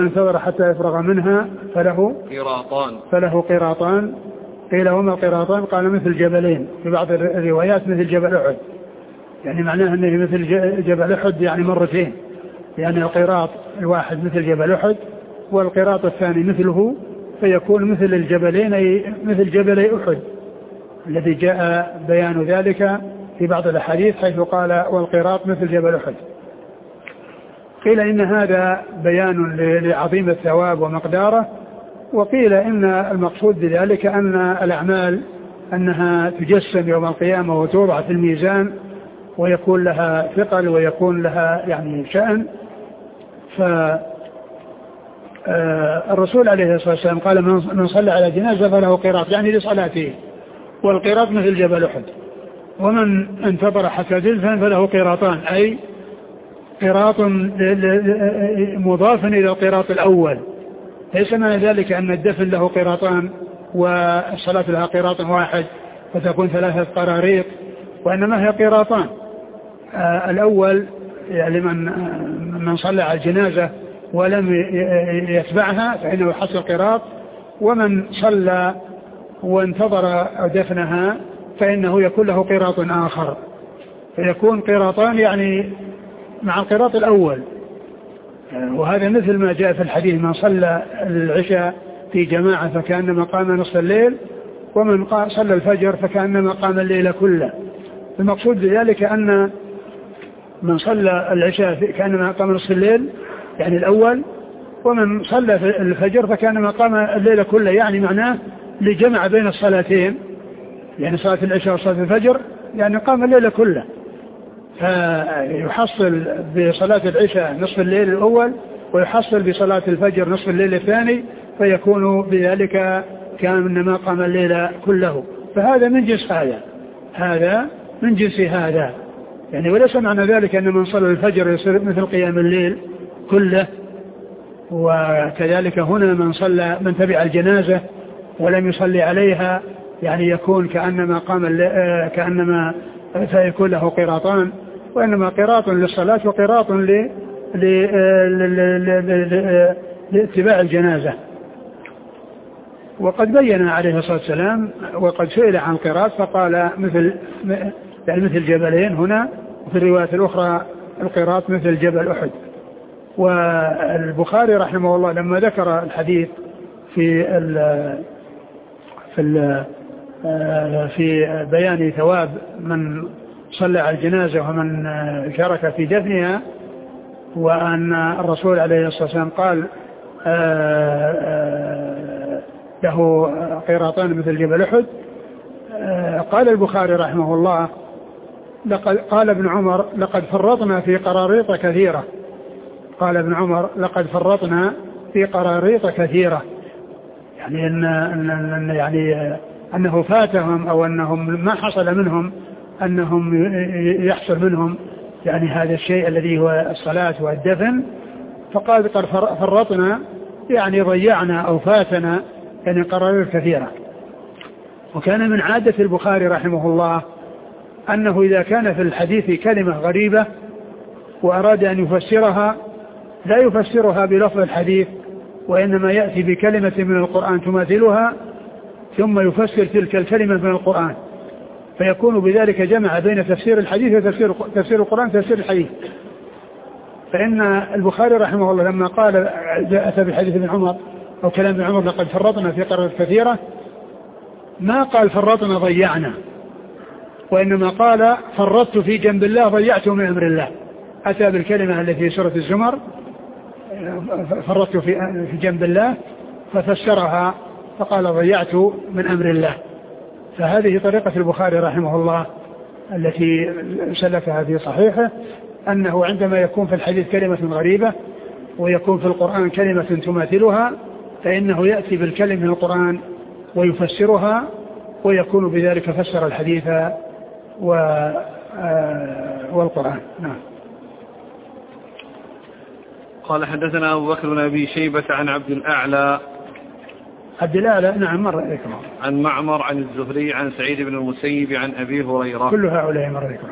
Speaker 1: فله
Speaker 2: قيراطان. قيل وما القيراطان؟ قال مثل جبلين، في بعض الروايات مثل جبل أحد، يعني معناه أنه مثل جبل أحد يعني مرتين، يعني القيراط الواحد مثل جبل أحد والقيراط الثاني مثله، فيكون مثل الجبلين أي مثل جبلي أحد الذي جاء بيان ذلك في بعض الأحاديث حيث قال والقيراط مثل جبل أحد. قيل إن هذا بيان لعظيم الثواب ومقداره، وقيل إن المقصود بذلك أن الأعمال أنها تجسم يوم القيامة وتوضع في الميزان ويكون لها ثقل ويكون لها يعني شأن. فالرسول عليه الصلاة والسلام قال من صلى على جنازة فله قيراط، يعني لصلاته، والقيراط مثل جبل أحد. ومن انتظر حتى تدفن فله قيراطان، أي قيراط مضاف إلى القيراط الأول، ليس معنى ذلك أن الدفن له قيراطان والصلاة لها قيراط واحد فتكون 3 قراريط، وإنما هي قيراطان. الأول يعني من صلى على الجنازة ولم يتبعها فإنه يحصل قيراط، ومن صلى وانتظر دفنها فإنه يكون له قيراط آخر، فيكون قيراطان يعني مع القيراط الأول. وهذا مثل ما جاء في الحديث من صلى العشاء في جماعة فكأنما قام نصف الليل، ومن صلى الفجر فكأنما قام الليل كله. المقصود بذلك أن من صلى العشاء كأنما قام نصف الليل يعني الأول، ومن صلى الفجر فكأنما قام الليل كله، يعني معناه لجمع بين الصلاتين، يعني صلاة العشاء وصلاة الفجر يعني قام الليل كله، فيحصل بصلاة العشاء نصف الليل الأول ويحصل بصلاة الفجر نصف الليل الثاني، فيكون بذلك كأنما قام الليل كله. فهذا من جنس هذا من جنس هذا، يعني وليس معنى ذلك أن من صلى الفجر يصير مثل قيام الليل كله. وكذلك هنا من تبع الجنازة ولم يصلي عليها يعني يكون كأنما كأنما فيكون له قيراطان، وإنما قيراط للصلاة وقيراط لاتباع الجنازة. وقد بين عليه الصلاة والسلام وقد سئل عن القيراط فقال مثل جبلين هنا، وفي الرواية الأخرى القيراط مثل جبل أحد. والبخاري رحمه الله لما ذكر الحديث في بيان ثواب من صلى على الجنازة ومن شارك في دفنها، وأن الرسول عليه الصلاة والسلام قال له قيراطان مثل جبل أحد، قال البخاري رحمه الله قال ابن عمر لقد فرطنا في قراريط كثيرة. قال ابن عمر لقد فرطنا في قراريط كثيرة، يعني أنه فاتهم أو أنهم ما حصل منهم أنهم يحصل منهم يعني هذا الشيء الذي هو الصلاة والدفن. فقال قد فرطنا يعني ضيعنا أو فاتنا يعني قراريط كثيرة. وكان من عادة البخاري رحمه الله أنه إذا كان في الحديث كلمة غريبة وأراد أن يفسرها لا يفسرها بلفظ الحديث، وإنما يأتي بكلمة من القرآن تماثلها ثم يفسر تلك الكلمة من القرآن، فيكون بذلك جمع بين تفسير الحديث وتفسير القرآن تفسير الحديث. فإن البخاري رحمه الله لما قال أتى بحديث ابن عمر أو كلام ابن عمر لقد فرطنا في قراريط كثيرة، ما قال فرطنا ضيعنا، وإنما قال فرطت في جنب الله ضيعته من أمر الله. أتى بالكلمة التي في سورة الزمر فرطت في جنب الله ففسرها فقال ضيعت من أمر الله. فهذه طريقة البخاري رحمه الله التي سلكها في صحيحه، أنه عندما يكون في الحديث كلمة غريبة ويكون في القرآن كلمة تماثلها فإنه يأتي بالكلمة من القرآن ويفسرها، ويكون بذلك فسر الحديث والقرآن. نعم.
Speaker 1: قال حدثنا أبو بكر بن أبي شيبة عن عبد الأعلى.
Speaker 2: عبد الأعلى نعم مر عليكم.
Speaker 1: عن معمر عن الزهري عن سعيد بن المسيب عن أبي هريرة.
Speaker 2: كل هؤلاء مر عليكم.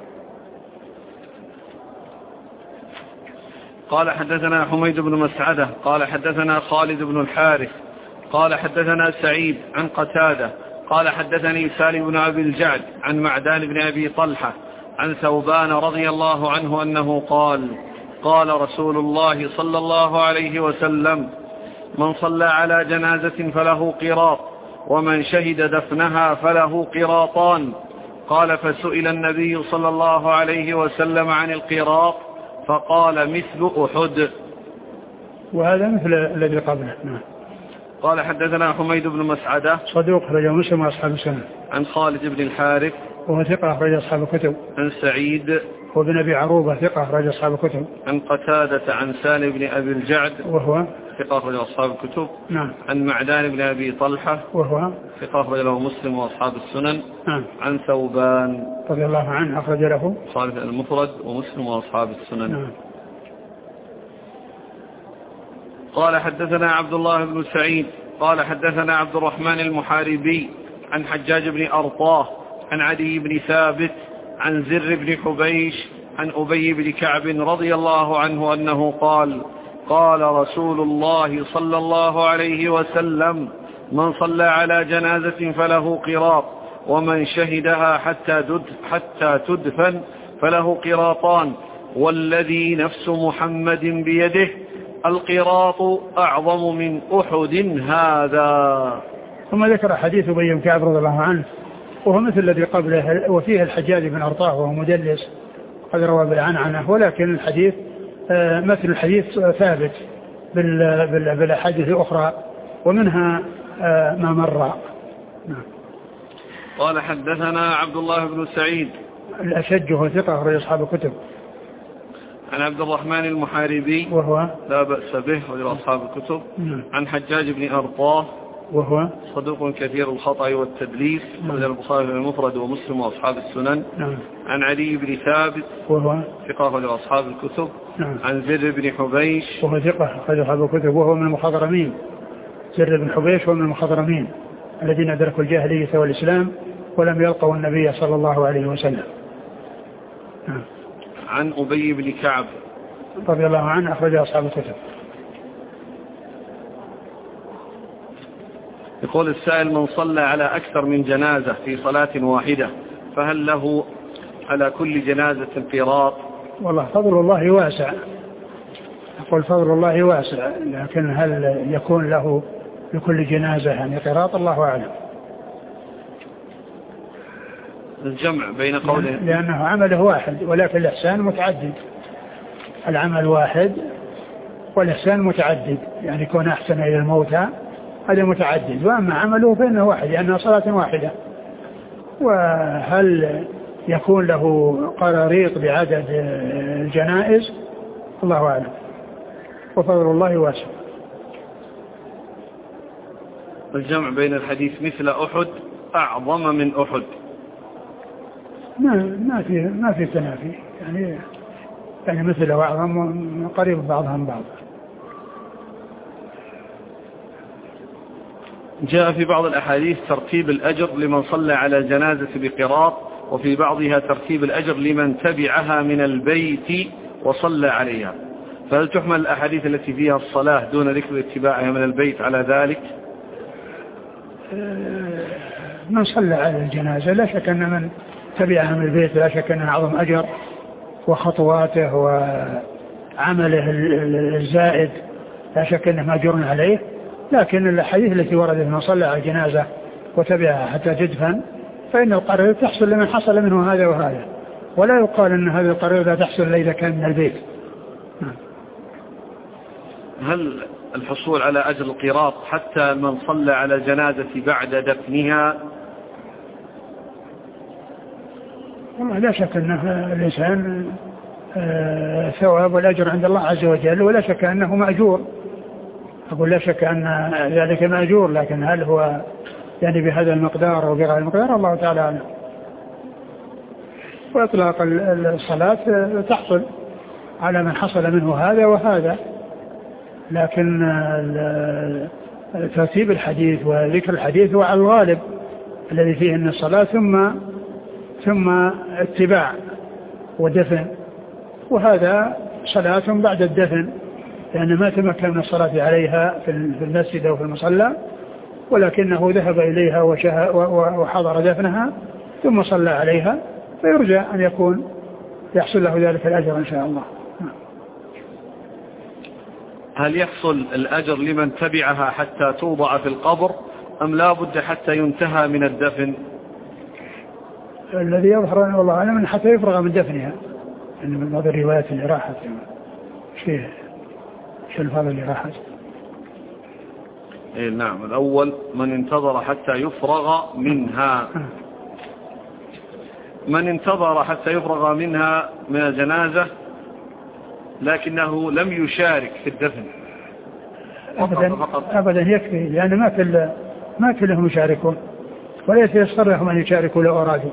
Speaker 1: قال حدثنا حميد بن مسعدة قال حدثنا خالد بن الحارث قال حدثنا سعيد عن قتادة قال حدثني سالم بن أبي الجعد عن معدان بن أبي طلحة عن ثوبان رضي الله عنه أنه قال قال رسول الله صلى الله عليه وسلم من صلى على جنازة فله قراط ومن شهد دفنها فله قراطان. قال فسئل النبي صلى الله عليه وسلم عن القراط فقال مثل أحد.
Speaker 2: وهذا مثل الذي قبله.
Speaker 1: قال حدثنا حميد بن مسعدة
Speaker 2: صدوق أخرجه مسلم وأصحاب السنن.
Speaker 1: عن خالد بن الحارث
Speaker 2: وهو ثقة أخرج أصحاب الكتب.
Speaker 1: عن سعيد
Speaker 2: وابن أبي عروبة ثقة أخرج أصحاب الكتب.
Speaker 1: عن قتادة عن سالم بن أبي الجعد
Speaker 2: وهو
Speaker 1: ثقة أخرج أصحاب الكتب.
Speaker 2: نعم.
Speaker 1: عن معدان بن أبي طلحة
Speaker 2: وهو
Speaker 1: ثقة أخرج له مسلم وأصحاب السنن.
Speaker 2: نعم.
Speaker 1: عن ثوبان
Speaker 2: رضي الله عنه أخرج له
Speaker 1: صالح المفرد ومسلم وأصحاب السنن.
Speaker 2: نعم.
Speaker 1: قال حدثنا عبد الله بن سعيد قال حدثنا عبد الرحمن المحاربي عن حجاج بن أرطاه عن عدي بن ثابت عن زر بن حبيش عن أبي بن كعب رضي الله عنه أنه قال قال رسول الله صلى الله عليه وسلم من صلى على جنازة فله قراط ومن شهدها حتى تدفن فله قراطان والذي نفس محمد بيده القراط أعظم من أحد هذا.
Speaker 2: ثم ذكر حديث أبي بن كعب رضي الله عنه وهو مثل الذي قبله وفيه الحجاج بن أرطاه وهو مدلس قد روى بالعنعنة، ولكن الحديث مثل الحديث ثابت بالأحاديث الأخرى ومنها ما مر.
Speaker 1: قال حدثنا عبد الله بن سعيد
Speaker 2: الأشج وهو ثقة أخرج أصحاب الكتب.
Speaker 1: عن عبد الرحمن المحاربي وهو لا بأس به ولأصحاب الكتب. عن حجاج بن أرطاه وهو صدوق كثير الخطأ والتدليس أخرج البخاري في المفرد ومسلم وأصحاب السنن. عن علي بن ثابت وهو ثقة أخرج أصحاب الكتب. عن زر بن حبيش
Speaker 2: وهو ثقة أخرج أصحاب الكتب وهو من المخضرمين. زر بن حبيش وهو من المخضرمين الذين أدركوا الجاهلية والإسلام ولم يلقوا النبي صلى الله عليه وسلم.
Speaker 1: عن أبي بن كعب
Speaker 2: رضي الله عنه أخرج أصحاب الكتب.
Speaker 1: يقول السائل من صلى على أكثر من جنازة في صلاة واحدة فهل له على كل جنازة قراط؟
Speaker 2: والله فضل الله واسع، يقول فضل الله واسع، لكن هل يكون له لكل جنازة يعني قراط الله أعلم.
Speaker 1: الجمع بين قوله
Speaker 2: لأنه عمله واحد ولكن الإحسان متعدد، العمل واحد والإحسان متعدد، يعني يكون أحسن إلى الموتى هذا متعدد، وأما عمله فإنه واحد لأنها صلاة واحدة. وهل يكون له قراريط بعدد الجنائز الله أعلم، وفضل الله واسع.
Speaker 1: الجمع بين الحديث مثل أحد أعظم من أحد
Speaker 2: ما في تنافي، يعني مثل أعظم قريب بعضهم بعض.
Speaker 1: جاء في بعض الأحاديث ترتيب الأجر لمن صلى على الجنازة بقراط، وفي بعضها ترتيب الأجر لمن تبعها من البيت وصلى عليها، فهل تحمل الأحاديث التي فيها الصلاة دون ذكر اتباعها من البيت على ذلك؟
Speaker 2: من صلى على الجنازة لا شك أن من تبعها من البيت لا شك أنه أعظم أجر، وخطواته وعمله الزائد لا شك أنه مأجور عليه. لكن الحديث التي وردت من صلى على الجنازة وتبعها حتى تدفن فإن القرار تحصل لمن حصل منه هذا وهذا، ولا يقال أن هذا القرار لا تحصل إذا كان من البيت.
Speaker 1: هل الحصول على أجر القراط حتى من صلى على الجنازة بعد دفنها
Speaker 2: لا شك أنه الإنسان ثواب والأجر عند الله عز وجل، ولا شك أنه مأجور. أقول لا شك أن ذلك مأجور، لكن هل هو يعني بهذا المقدار أو بغير المقدار الله تعالى أعلم. وإطلاق الصلاة تحصل على من حصل منه هذا وهذا، لكن ترتيب الحديث وذكر الحديث هو على الغالب الذي فيه أن الصلاة ثم اتباع ودفن، وهذا صلاة بعد الدفن، لأن ما تمكن من الصلاة عليها في المسجد أو في المصلى، ولكنه ذهب إليها وحضر دفنها ثم صلى عليها، فيرجى أن يكون يحصل له ذلك الأجر إن شاء الله.
Speaker 1: هل يحصل الأجر لمن تبعها حتى توضع في القبر أم لا بد حتى ينتهى من الدفن؟
Speaker 2: الذي يظهر والله أعلم حتى يفرغ من دفنها، من بعض الروايات اللي راحت شيء الفاظ اللي راحت.
Speaker 1: إيه نعم، الأول من انتظر حتى يفرغ منها، من انتظر حتى يفرغ منها من الجنازة لكنه لم يشارك في الدفن
Speaker 2: أبدا يكفي، لأن ما كلهم يشاركون، وليس يصر لهم أن يشاركوا لو أرادوا.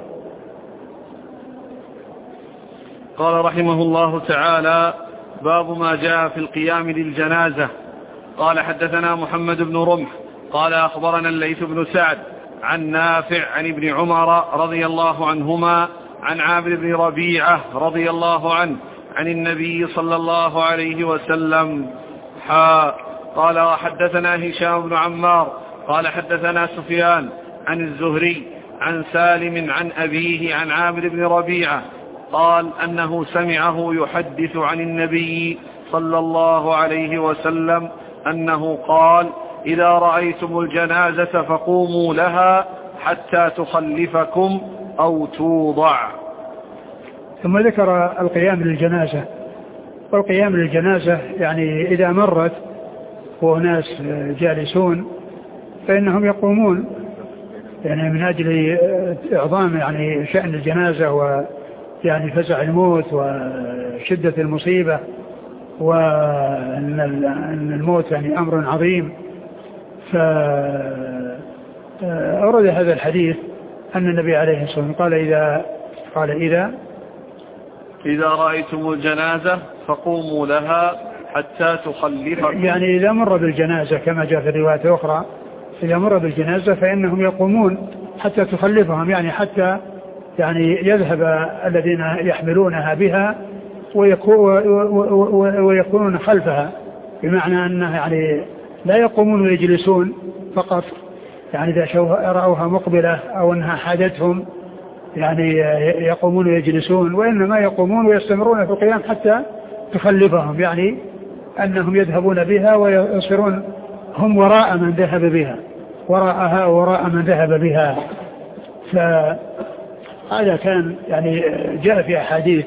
Speaker 1: قال رحمه الله تعالى: باب ما جاء في القيام للجنازة. قال حدثنا محمد بن رمح قال أخبرنا الليث بن سعد عن نافع عن ابن عمر رضي الله عنهما عن عامر بن ربيعة رضي الله عنه عن النبي صلى الله عليه وسلم. قال حدثنا هشام بن عمار قال حدثنا سفيان عن الزهري عن سالم عن أبيه عن عامر بن ربيعة قال أنه سمعه يحدث عن النبي صلى الله عليه وسلم أنه قال: إذا رأيتم الجنازة فقوموا لها حتى تخلفكم أو توضع.
Speaker 2: ثم ذكر القيام للجنازة، والقيام للجنازة يعني إذا مرت وناس جالسون فإنهم يقومون، يعني من أجل إعظام يعني شأن الجنازة ويعني فزع الموت وشدة المصيبة، وأن الموت يعني أمر عظيم. فأورد هذا الحديث أن النبي عليه الصلاة والسلام قال إذا
Speaker 1: رأيتم الجنازة فقوموا لها حتى تخلفكم، يعني
Speaker 2: إذا مر بالجنازة كما جاء في الرواية أخرى، إذا مر بالجنازة فإنهم يقومون حتى تخلفهم، يعني حتى يعني يذهب الذين يحملونها بها ويكونون خلفها، بمعنى أنه يعني لا يقومون ويجلسون فقط، يعني إذا رأوها مقبلة أو أنها حادتهم يعني يقومون ويجلسون، وإنما يقومون ويستمرون في القيام حتى تخلفهم، يعني أنهم يذهبون بها ويصيرون هم وراء من ذهب بها، وراءها وراء من ذهب بها. فهذا كان يعني جاء في أحاديث،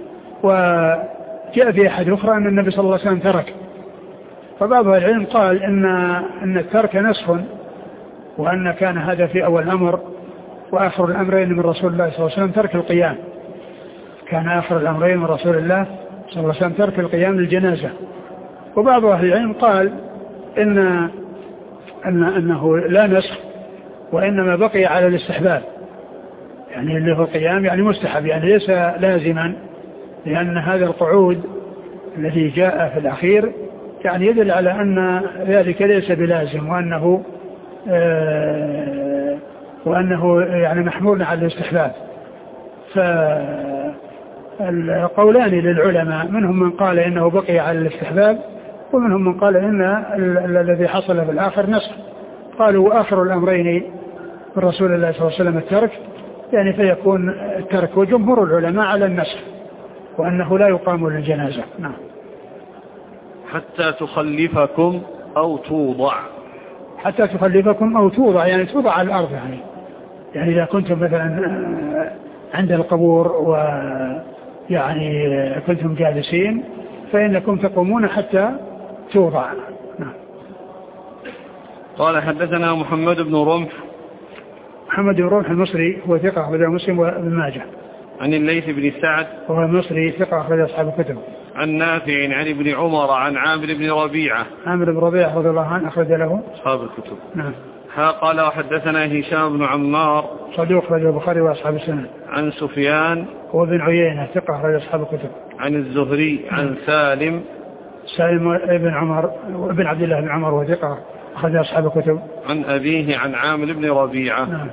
Speaker 2: وجاء في أحاديث أخرى أن النبي صلى الله عليه وسلم ترك، فبعض العلم قال إن الترك نسخ، وأن كان هذا في أول الأمر، وآخر الأمرين من رسول الله صلى الله عليه وسلم ترك القيام، كان آخر الأمرين من رسول الله صلى الله عليه وسلم ترك القيام للجنازة. وبعض أهل العلم قال أنه لا نسخ، وإنما بقي على الاستحباب، يعني اللي هو القيام يعني مستحب، يعني ليس لازما، لأن هذا القعود الذي جاء في الأخير يعني يدل على أن ذلك ليس بلازم، وأنه يعني محمول على الاستحباب. فالقولان للعلماء، منهم من قال إنه بقي على الاستحباب، ومنهم من قال إن الذي حصل في الآخر نسخ. قالوا آخر الأمرين من رسول الله صلى الله عليه وسلم الترك، يعني فيكون الترك، وجمهور العلماء على النسخ، وأنه لا يقام للجنازة. نعم.
Speaker 1: حتى تخلفكم أو توضع،
Speaker 2: حتى تخلفكم أو توضع يعني توضع على الأرض، يعني إذا كنتم مثلا عند القبور ويعني كنتم جالسين فإنكم تقومون حتى توضع. نعم.
Speaker 1: قال حدثنا محمد بن رمح.
Speaker 2: محمد بن رمح المصري هو ثقة، وذا مسلم وابن ماجه.
Speaker 1: عن الليث بن سعد
Speaker 2: وهو مصري ثقة أخرج أصحاب الكتب.
Speaker 1: عن نافع عن ابن عمر عن عامر بن ربيعة.
Speaker 2: عامر بن ربيعة رضي الله عنه أخرج له
Speaker 1: أصحاب الكتب.
Speaker 2: نعم.
Speaker 1: قال وحدثنا هشام بن عمار
Speaker 2: صدوق أخرج البخاري وأصحاب السنن.
Speaker 1: عن سفيان
Speaker 2: وابن عيينة ثقة أخرج أصحاب الكتب.
Speaker 1: عن الزهري عن سالم
Speaker 2: ابن عمر وابن عبد الله بن عمر وثقة أخرج أصحاب الكتب.
Speaker 1: عن أبيه عن عامر بن ربيعة.
Speaker 2: نعم.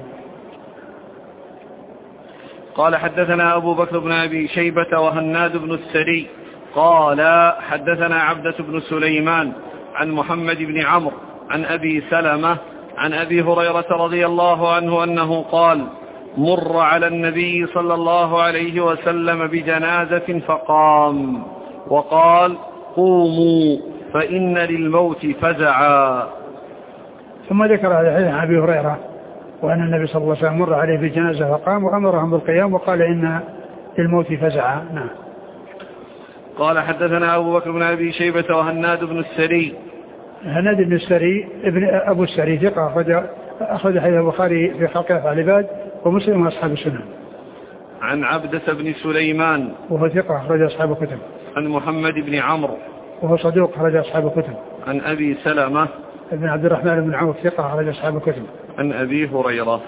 Speaker 1: قال حدثنا أبو بكر بن أبي شيبة وهناد بن السري قال حدثنا عبدة بن سليمان عن محمد بن عمرو عن أبي سلمة عن أبي هريرة رضي الله عنه أنه قال مر على النبي صلى الله عليه وسلم بجنازة فقام وقال قوموا فإن للموت فزعا.
Speaker 2: ثم ذكر هذا الحديث عن أبي هريرة وأن النبي صلى الله عليه وسلم مر عليه بجنازة فقام وأمرهم بالقيام وقال إن للموت فزعا. نعم.
Speaker 1: قال حدثنا أبو بكر بن أبي شيبة وهناد بن السري.
Speaker 2: هناد بن السري ابن أبو السري ثقة أخرج حديث البخاري في خلق أفعال العباد ومسلم وأصحاب السنن.
Speaker 1: عن عبدة بن سليمان
Speaker 2: وهو ثقة أخرج أصحاب الكتب.
Speaker 1: عن محمد بن عمرو
Speaker 2: وهو صدوق أخرج أصحاب الكتب.
Speaker 1: عن أبي سلمة
Speaker 2: ابن عبد الرحمن بن عوف ثقة أخرج أصحاب الكتب.
Speaker 1: عن أبي هريرة.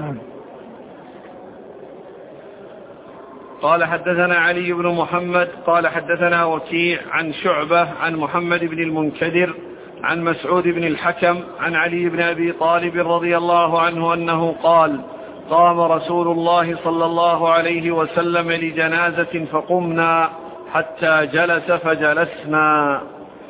Speaker 1: قال حدثنا علي بن محمد قال حدثنا وكيع عن شعبة عن محمد بن المنكدر عن مسعود بن الحكم عن علي بن أبي طالب رضي الله عنه أنه قال قام رسول الله صلى الله عليه وسلم لجنازة فقمنا حتى جلس فجلسنا.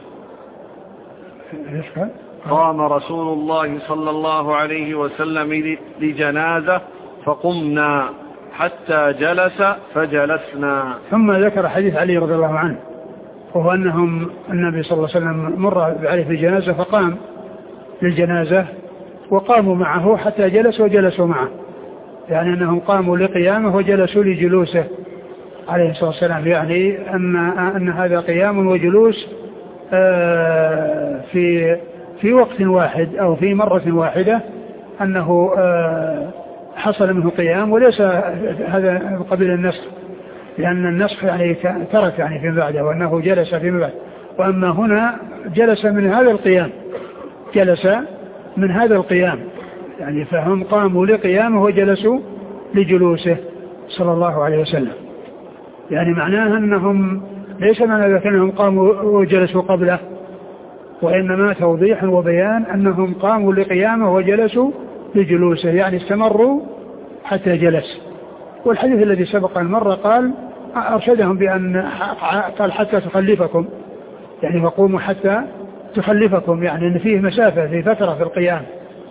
Speaker 1: قام رسول الله صلى الله عليه وسلم لجنازة فقمنا حتى جلس فجلسنا.
Speaker 2: ثم ذكر حديث علي رضي الله عنه وهو أنهم النبي صلى الله عليه وسلم مر عليه في الجنازة فقام للجنازة وقاموا معه حتى جلس وجلسوا معه، يعني أنهم قاموا لقيامه وجلسوا لجلوسه عليه الصلاة والسلام، يعني أن هذا قيام وجلوس في وقت واحد أو في مرة واحدة، أنه حصل منه قيام وليس هذا قبيل النسخ، لأن النسخ يعني ترك يعني في بعده وأنه جلس في بعد، وأما هنا جلس من هذا القيام يعني فهم قاموا لقيامه وجلسوا لجلوسه صلى الله عليه وسلم، يعني معناها أنهم ليس معنى ذلك أنهم قاموا وجلسوا قبله، وإنما توضيح وبيان أنهم قاموا لقيامه وجلسوا لجلوسه، يعني استمروا حتى جلس. والحديث الذي سبق المرة قال أرشدهم بأن قال حتى تخلفكم، يعني فقوموا حتى تخلفكم، يعني أن فيه مسافة في فترة في القيام.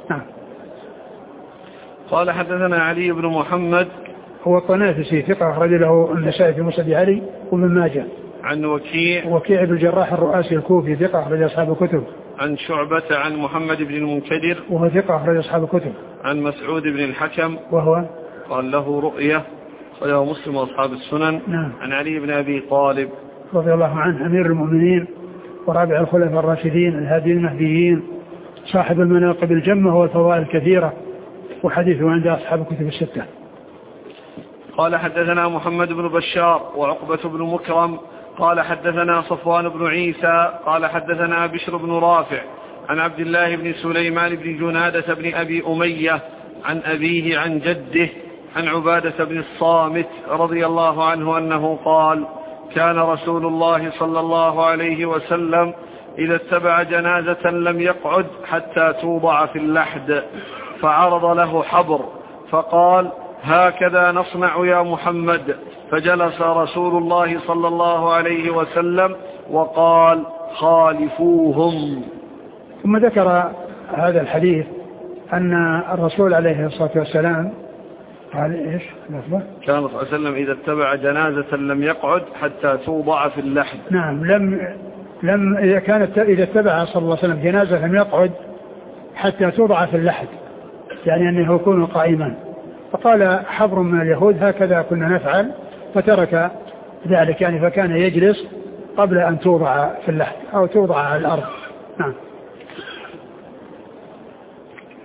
Speaker 1: قال حدثنا علي بن محمد
Speaker 2: هو الطنافسي ثقة أخرج له النسائي في مسند علي وابن ماجه.
Speaker 1: عن
Speaker 2: وكيع بن الجراح الرؤاسي الكوفي ثقة أخرج أصحاب الكتب.
Speaker 1: عن شعبة عن محمد بن المنكدر
Speaker 2: وهو ثقة أخرج أصحاب الكتب.
Speaker 1: عن مسعود بن الحكم
Speaker 2: وهو
Speaker 1: قال له رؤية أخرجه مسلم وأصحاب السنن.
Speaker 2: نعم.
Speaker 1: عن علي بن أبي طالب
Speaker 2: رضي الله عنه أمير المؤمنين ورابع الخلفاء الراشدين الهادي المهديين صاحب المناقب الجمة والفضائل الكثيرة، وحديثه عند أصحاب الكتب الستة.
Speaker 1: قال حدثنا محمد بن بشار وعقبة بن مكرم قال حدثنا صفوان بن عيسى قال حدثنا بشر بن رافع عن عبد الله بن سليمان بن جنادة بن أبي أمية عن أبيه عن جده عن عبادة بن الصامت رضي الله عنه أنه قال كان رسول الله صلى الله عليه وسلم إذا اتبع جنازة لم يقعد حتى توضع في اللحد، فعرض له حبر فقال هكذا نصنع يا محمد، فجلس رسول الله صلى الله عليه وسلم وقال خالفوهم.
Speaker 2: ثم ذكر هذا الحديث أن الرسول عليه الصلاة والسلام قال إيش؟
Speaker 1: كان صلى الله عليه وسلم إذا اتبع جنازة لم يقعد حتى توضع في اللحد.
Speaker 2: نعم، لم إذا اتبع صلى الله عليه وسلم جنازة لم يقعد حتى توضع في اللحد، يعني أنه يكون قائما. فقال حبر من اليهود هكذا كنا نفعل، فترك ذلك، يعني فكان يجلس قبل أن توضع في اللحد أو توضع على الأرض. نعم.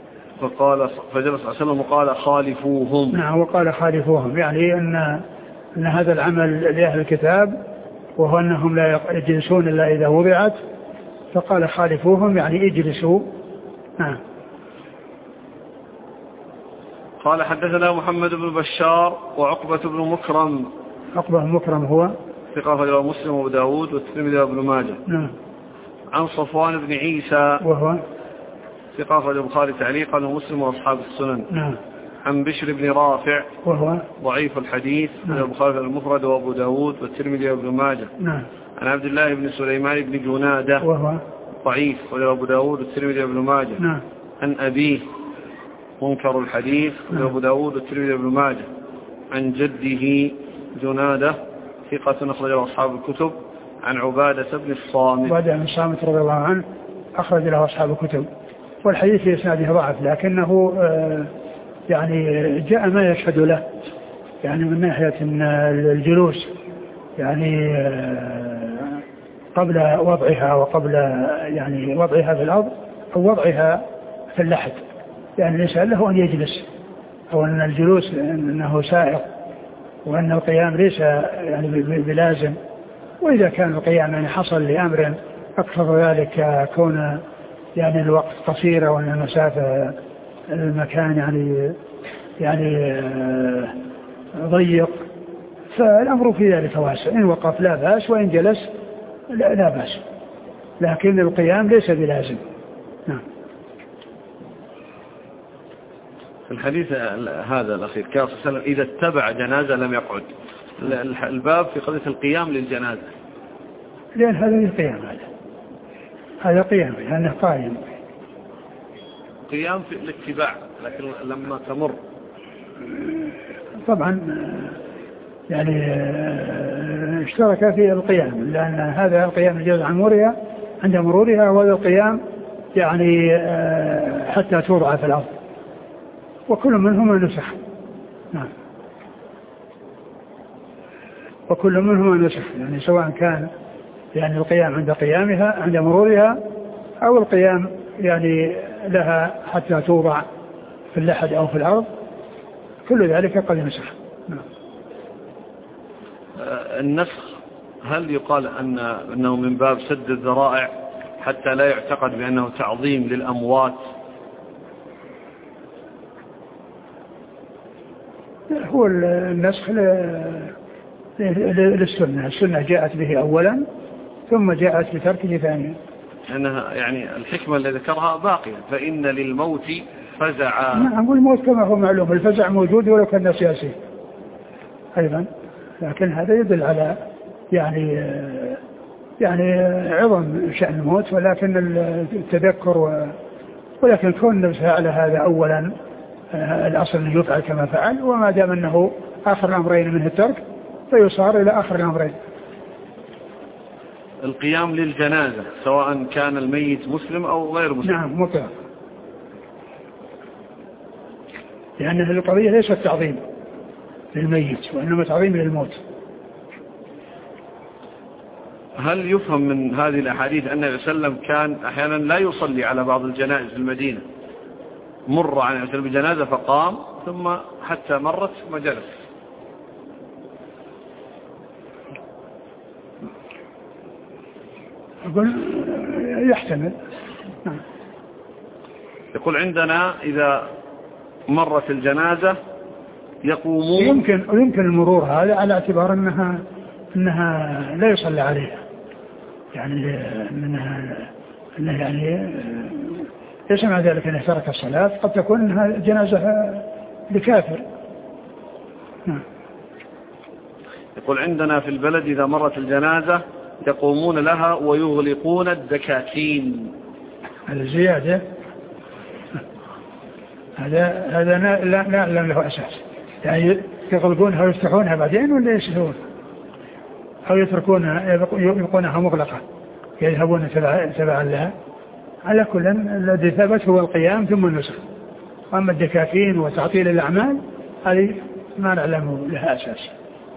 Speaker 1: فجلس صلى الله عليه وسلم وقال خالفوهم.
Speaker 2: نعم، وقال خالفوهم، يعني أن هذا العمل لأهل الكتاب، وهو أنهم لا يجلسون إلا إذا وضعت، فقال خالفوهم يعني اجلسوا. نعم.
Speaker 1: قال حدثنا محمد بن بشار وعقبة بن مكرم.
Speaker 2: عقبة بن مكرم هو
Speaker 1: ثقة أخرجه مسلم وأبو داود والترمذي وابن ماجه.
Speaker 2: نعم.
Speaker 1: عن صفوان بن عيسى
Speaker 2: وهو
Speaker 1: ثقة أخرجه البخاري تعليقا ومسلم وأصحاب السنن.
Speaker 2: نعم.
Speaker 1: عن بشر بن رافع وهو
Speaker 2: ضعيف
Speaker 1: الحديث، البخاري المفرد وأبو داود والترمذي وابن ماجه.
Speaker 2: نعم.
Speaker 1: عن عبد الله بن سليمان بن جنادة
Speaker 2: وهو
Speaker 1: ضعيف وأبو داود والترمذي وابن ماجه.
Speaker 2: نعم.
Speaker 1: عن أبيه منكر الحديث وأبو داود والترمذي وابن ماجه. عن جده جنادة ثقة أخرجه أصحاب الكتب. عن عبادة بن الصامت.
Speaker 2: عبادة بن الصامت رضي الله عنه أخرج له أصحاب الكتب، والحديث في إسناده ضعف، لكنه يعني جاء ما يشهد له، يعني من ناحية الجلوس يعني قبل وضعها وقبل يعني وضعها في الأرض أو وضعها في اللحد، يعني ليس له أن يجلس، أو أن الجلوس أنه سائر، وأن القيام ليس يعني بلازم. وإذا كان القيام يعني حصل لأمر أكثر ذلك كون يعني الوقت قصير وأن المسافة المكان يعني ضيق، فالأمر في ذلك واسع، إن وقف لا بأس، وإن جلس لا بأس، لكن القيام ليس بلازم. نعم.
Speaker 1: في الحديث هذا الأخير كان صلى الله عليه وسلم إذا اتبع جنازة لم يقعد. الباب في قضية القيام للجنازة،
Speaker 2: لأن هذا القيام هذا قيام لأنه قائم،
Speaker 1: قيام في الاتباع، لكن لما تمر
Speaker 2: طبعا يعني اشترك في القيام، لأن هذا القيام يجوز عند مرورها، وهذا القيام يعني حتى توضع في الأرض، وكل منهما نسخ. نعم. وكل منهما نسخ، يعني سواء كان يعني القيام عند قيامها عند مرورها، أو القيام يعني لها حتى توضع في اللحد أو في الأرض، كل ذلك قد نسخ. نعم.
Speaker 1: النسخ هل يقال أنه من باب سد الذرائع حتى لا يعتقد بأنه تعظيم للأموات؟
Speaker 2: هو النسخ للسنة، السنة جاءت به أولا ثم جاءت بتركه ثانيا،
Speaker 1: أنها يعني الحكمة اللي ذكرها باقية، فإن للموت فزعا.
Speaker 2: نعم، الموت كما هو معلوم، الفزع موجود ولو كان سياسي أيضا، لكن هذا يدل على يعني عظم شأن الموت، ولكن التذكر ولكن كون نفسه على هذا أولا الأصل أن يفعل كما فعل، وما دام أنه آخر الأمرين منه الترك فيصار إلى آخر الأمرين.
Speaker 1: القيام للجنازة سواء كان الميت مسلم أو غير مسلم.
Speaker 2: نعم مطلق، لأن القضية ليست تعظيم للميت وإنما تعظيم للموت.
Speaker 1: هل يفهم من هذه الأحاديث أن النبي صلى الله عليه وسلم كان أحيانا لا يصلي على بعض الجنائز في المدينة، مر عن النبي بجنازة فقام ثم حتى مرت ثم جلس؟
Speaker 2: أقول يحتمل. نعم.
Speaker 1: يقول عندنا إذا مرت الجنازة يقومون،
Speaker 2: يمكن المرور هذا على اعتبار أنها لا يصلى عليها، يعني أنها يعني ليس مع ذلك أنه ترك الصلاة، قد تكون أنها جنازة لكافر. نعم.
Speaker 1: يقول عندنا في البلد إذا مرت الجنازة يقومون لها ويغلقون الدكاكين.
Speaker 2: الزيادة هذا لا له أساس، يعني يغلقونها ويفتحونها بعدين ولا يسهون، أو يبقونها مغلقة يذهبون تبعا لها. على كل الذي ثبت هو القيام ثم النسخ، أما الدكاكين وتعطيل الأعمال هذه ما نعلم لها أساس.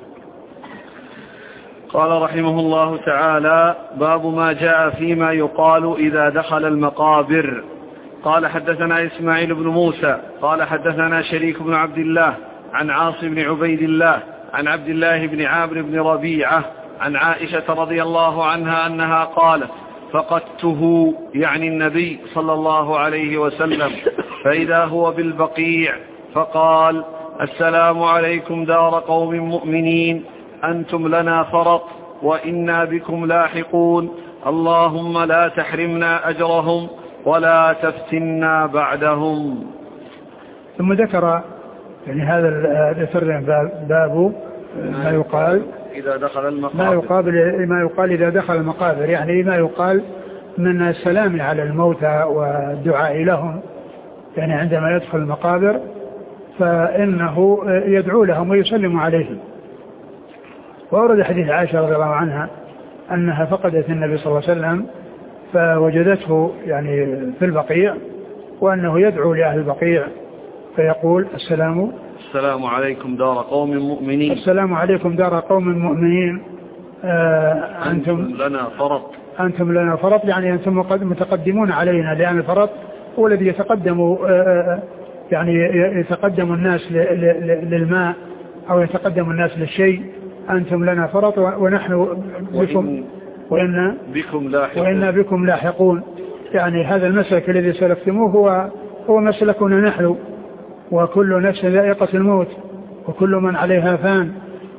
Speaker 1: قال رحمه الله تعالى: باب ما جاء فيما يقال إذا دخل المقابر. قال حدثنا إسماعيل بن موسى قال حدثنا شريك بن عبد الله عن عاصم بن عبيد الله عن عبد الله بن عامر بن ربيعة عن عائشة رضي الله عنها أنها قالت: فقدته يعني النبي صلى الله عليه وسلم فإذا هو بالبقيع فقال: السلام عليكم دار قوم مؤمنين، أنتم لنا فرط وإنا بكم لاحقون، اللهم لا تحرمنا أجرهم ولا تفتنا بعدهم.
Speaker 2: ثم ذكر يعني هذا باب ما يقال
Speaker 1: إذا دخل المقابر،
Speaker 2: ما يقال إذا دخل المقابر، يعني ما يقال من السلام على الموتى والدعاء لهم، يعني عندما يدخل المقابر فإنه يدعو لهم ويسلم عليهم. وأورد حديث عائشة رضي الله عنها أنها فقدت النبي صلى الله عليه وسلم فوجدته يعني في البقيع، وأنه يدعو لأهل البقيع فيقول: السلام
Speaker 1: عليكم دار قوم مؤمنين،
Speaker 2: السلام عليكم دار قوم مؤمنين، أنتم لنا فرط، يعني أنتم متقدمون علينا، لأن الفرط هو الذي يتقدم يعني يتقدم الناس للماء أو يتقدم الناس للشيء. أنتم لنا فرط ونحن بكم وإنا بكم لاحقون، يعني هذا المسلك الذي سلكتموه هو مسلكنا نحن، وكل نفس ذائقة الموت وكل من عليها فان.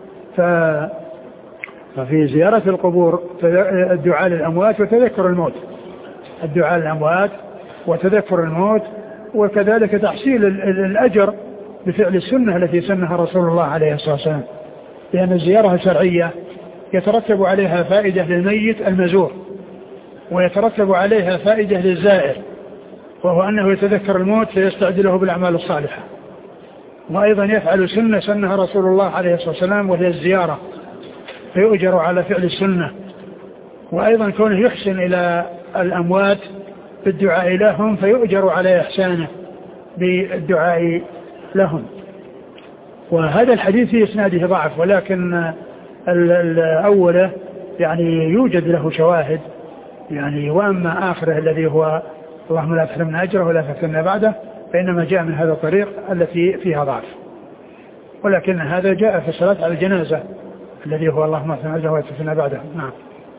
Speaker 2: ففي زيارة القبور الدعاء للأموات وتذكر الموت، الدعاء للأموات وتذكر الموت، وكذلك تحصيل الأجر بفعل السنة التي سنها رسول الله عليه الصلاة والسلام، لأن الزيارة شرعية يترتب عليها فائدة للميت المزور، ويترتب عليها فائدة للزائر، وهو أنه يتذكر الموت فيستعد له بالأعمال الصالحة. وأيضا يفعل سنة سنها رسول الله عليه الصلاة والسلام وهي الزيارة، فيؤجر على فعل السنة. وأيضا كونه يحسن إلى الأموات بالدعاء لهم فيؤجر على إحسانه بالدعاء لهم. وهذا الحديث في إسناده ضعف، ولكن الأول يعني يوجد له شواهد يعني. وأما آخره الذي هو اللهم لا تحرمنا أجره ولا تفتنا بعده فإنما جاء من هذا الطريق التي فيها ضعف، ولكن هذا جاء في الصلاة على الجنازة الذي هو اللهم لا تحرمنا أجره ولا تفتنا بعده. نعم.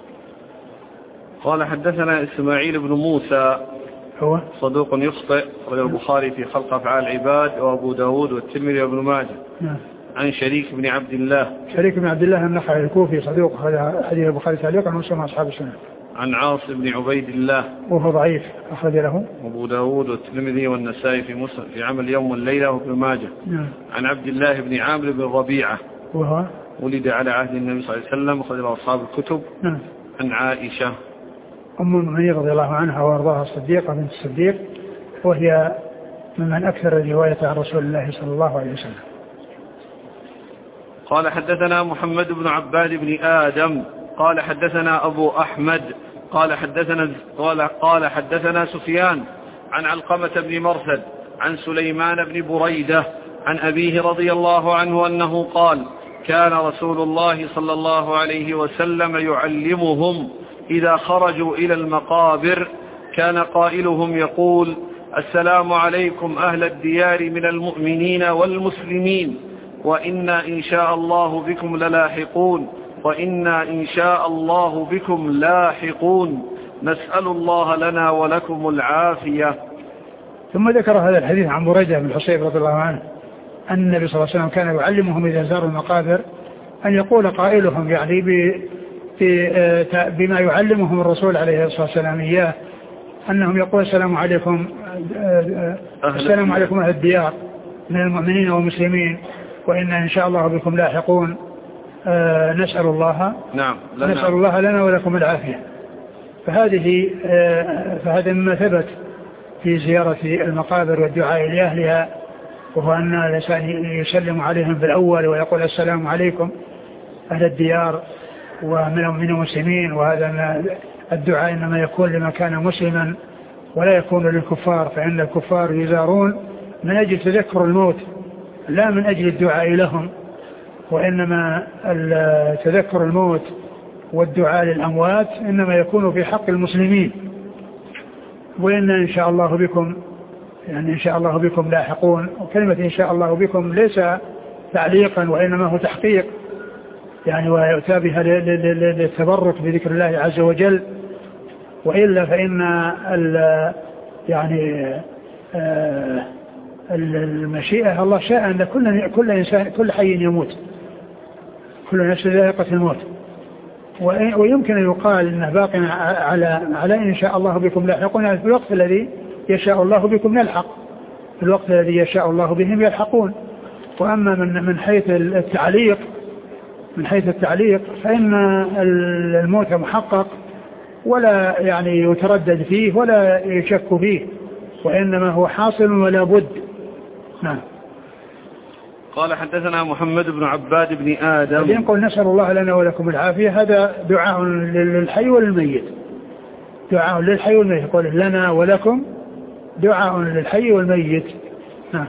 Speaker 1: قال: حدثنا إسماعيل بن موسى
Speaker 2: هو
Speaker 1: صدوق يخطئ، رواه البخاري في خلق أفعال العباد وأبو داود والترمذي وابن ماجه.
Speaker 2: نعم.
Speaker 1: عن شريك بن عبد الله
Speaker 2: النخعي الكوفي صدوق، حديث البخاري تعليقا ومسلم أصحاب السنة.
Speaker 1: عن عاصم بن عبيد الله
Speaker 2: وهو ضعيف، أخرج له
Speaker 1: أبو داود والترمذي والنسائي في عمل يوم والليلة وابن ماجه.
Speaker 2: نعم.
Speaker 1: عن عبد الله بن عامر بن ربيعة
Speaker 2: وهو
Speaker 1: ولد على عهد النبي صلى الله عليه وسلم، أخرج له أصحاب الكتب.
Speaker 2: نعم.
Speaker 1: عن عائشة
Speaker 2: أم المؤمنين رضي الله عنها وارضاها الصديقة بنت الصديق، وهي ممن أكثر الرواية عن رسول الله صلى الله عليه وسلم.
Speaker 1: قال: حدثنا محمد بن عباد بن آدم قال: حدثنا أبو أحمد قال حدثنا سفيان عن علقمة بن مرثد عن سليمان بن بريدة عن أبيه رضي الله عنه أنه قال: كان رسول الله صلى الله عليه وسلم يعلمهم إذا خرجوا إلى المقابر كان قائلهم يقول: السلام عليكم أهل الديار من المؤمنين والمسلمين، وإنا إن شاء الله بكم للاحقون، وإنا إن شاء الله بكم لاحقون، نسأل الله لنا ولكم العافية.
Speaker 2: ثم ذكر هذا الحديث عن بريدة بن الحصيب رضي الله عنه أن النبي صلى الله عليه وسلم كان يعلمهم إذا زاروا المقابر أن يقول قائلهم يعني بما يعلمهم الرسول عليه الصلاة والسلام إياه، أنهم يقول: السلام عليكم أهل الديار من المؤمنين والمسلمين، وإن إن شاء الله بكم لاحقون، نسأل الله لنا ولكم العافية. فهذا مما ثبت في زيارة المقابر والدعاء لأهلها، وهو أن الإنسان يسلم عليهم في الأول ويقول: السلام عليكم أهل الديار ومن المسلمين. وهذا الدعاء إنما يكون لمن كان مسلما ولا يكون للكفار، فإن الكفار يزارون من أجل تذكر الموت لا من أجل الدعاء لهم، وإنما تذكر الموت والدعاء للأموات إنما يكون في حق المسلمين. وإن إن شاء الله بكم يعني إن شاء الله بكم لاحقون، وكلمة إن شاء الله بكم ليس تعليقا وإنما هو تحقيق يعني، ويؤتى بها للتبرك بذكر الله عز وجل. وإلا فإن يعني المشيئة الله شاء أن كل إنسان كل حي يموت، كل نفس ذائقة الموت. ويمكن أن يقال إنه باق على إن شاء الله بكم لاحقون، في الوقت الذي يشاء الله بكم نلحق، في الوقت الذي يشاء الله بهم يلحقون. وأما من حيث التعليق فإن الموت محقق ولا يعني يتردد فيه ولا يشك فيه، وإنما هو حاصل ولا بد. نعم.
Speaker 1: قال حدثنا محمد بن عباد بن آدم.
Speaker 2: يقول نسأل الله لنا ولكم العافية، هذا دعاء للحي والميت، دعاء للحي والميت، يقول لنا ولكم دعاء للحي والميت. نعم.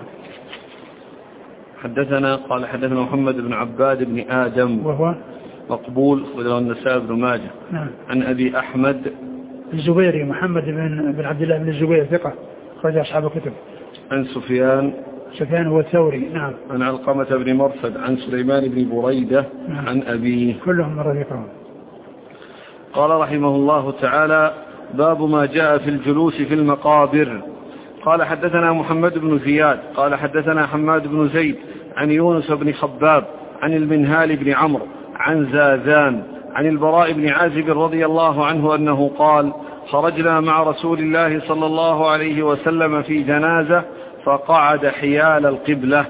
Speaker 1: قال حدثنا محمد بن عباد بن آدم
Speaker 2: وهو
Speaker 1: مقبول وله النسائي بن ماجه.
Speaker 2: نعم.
Speaker 1: عن أبي أحمد
Speaker 2: الزبيري محمد بن عبد الله بن الزبير ثقة أخرج أصحاب الكتب.
Speaker 1: عن سفيان
Speaker 2: هو الثوري. نعم.
Speaker 1: عن علقمة بن مرثد عن سليمان بن بريدة. نعم. عن أبيه
Speaker 2: كلهم من رفيقهم.
Speaker 1: قال رحمه الله تعالى: باب ما جاء في الجلوس في المقابر. قال حدثنا محمد بن زياد قال حدثنا حماد بن زيد عن يونس بن خباب عن المنهال بن عمرو عن زاذان عن البراء بن عازب رضي الله عنه أنه قال: خرجنا مع رسول الله صلى الله عليه وسلم في جنازة فقعد حيال القبلة.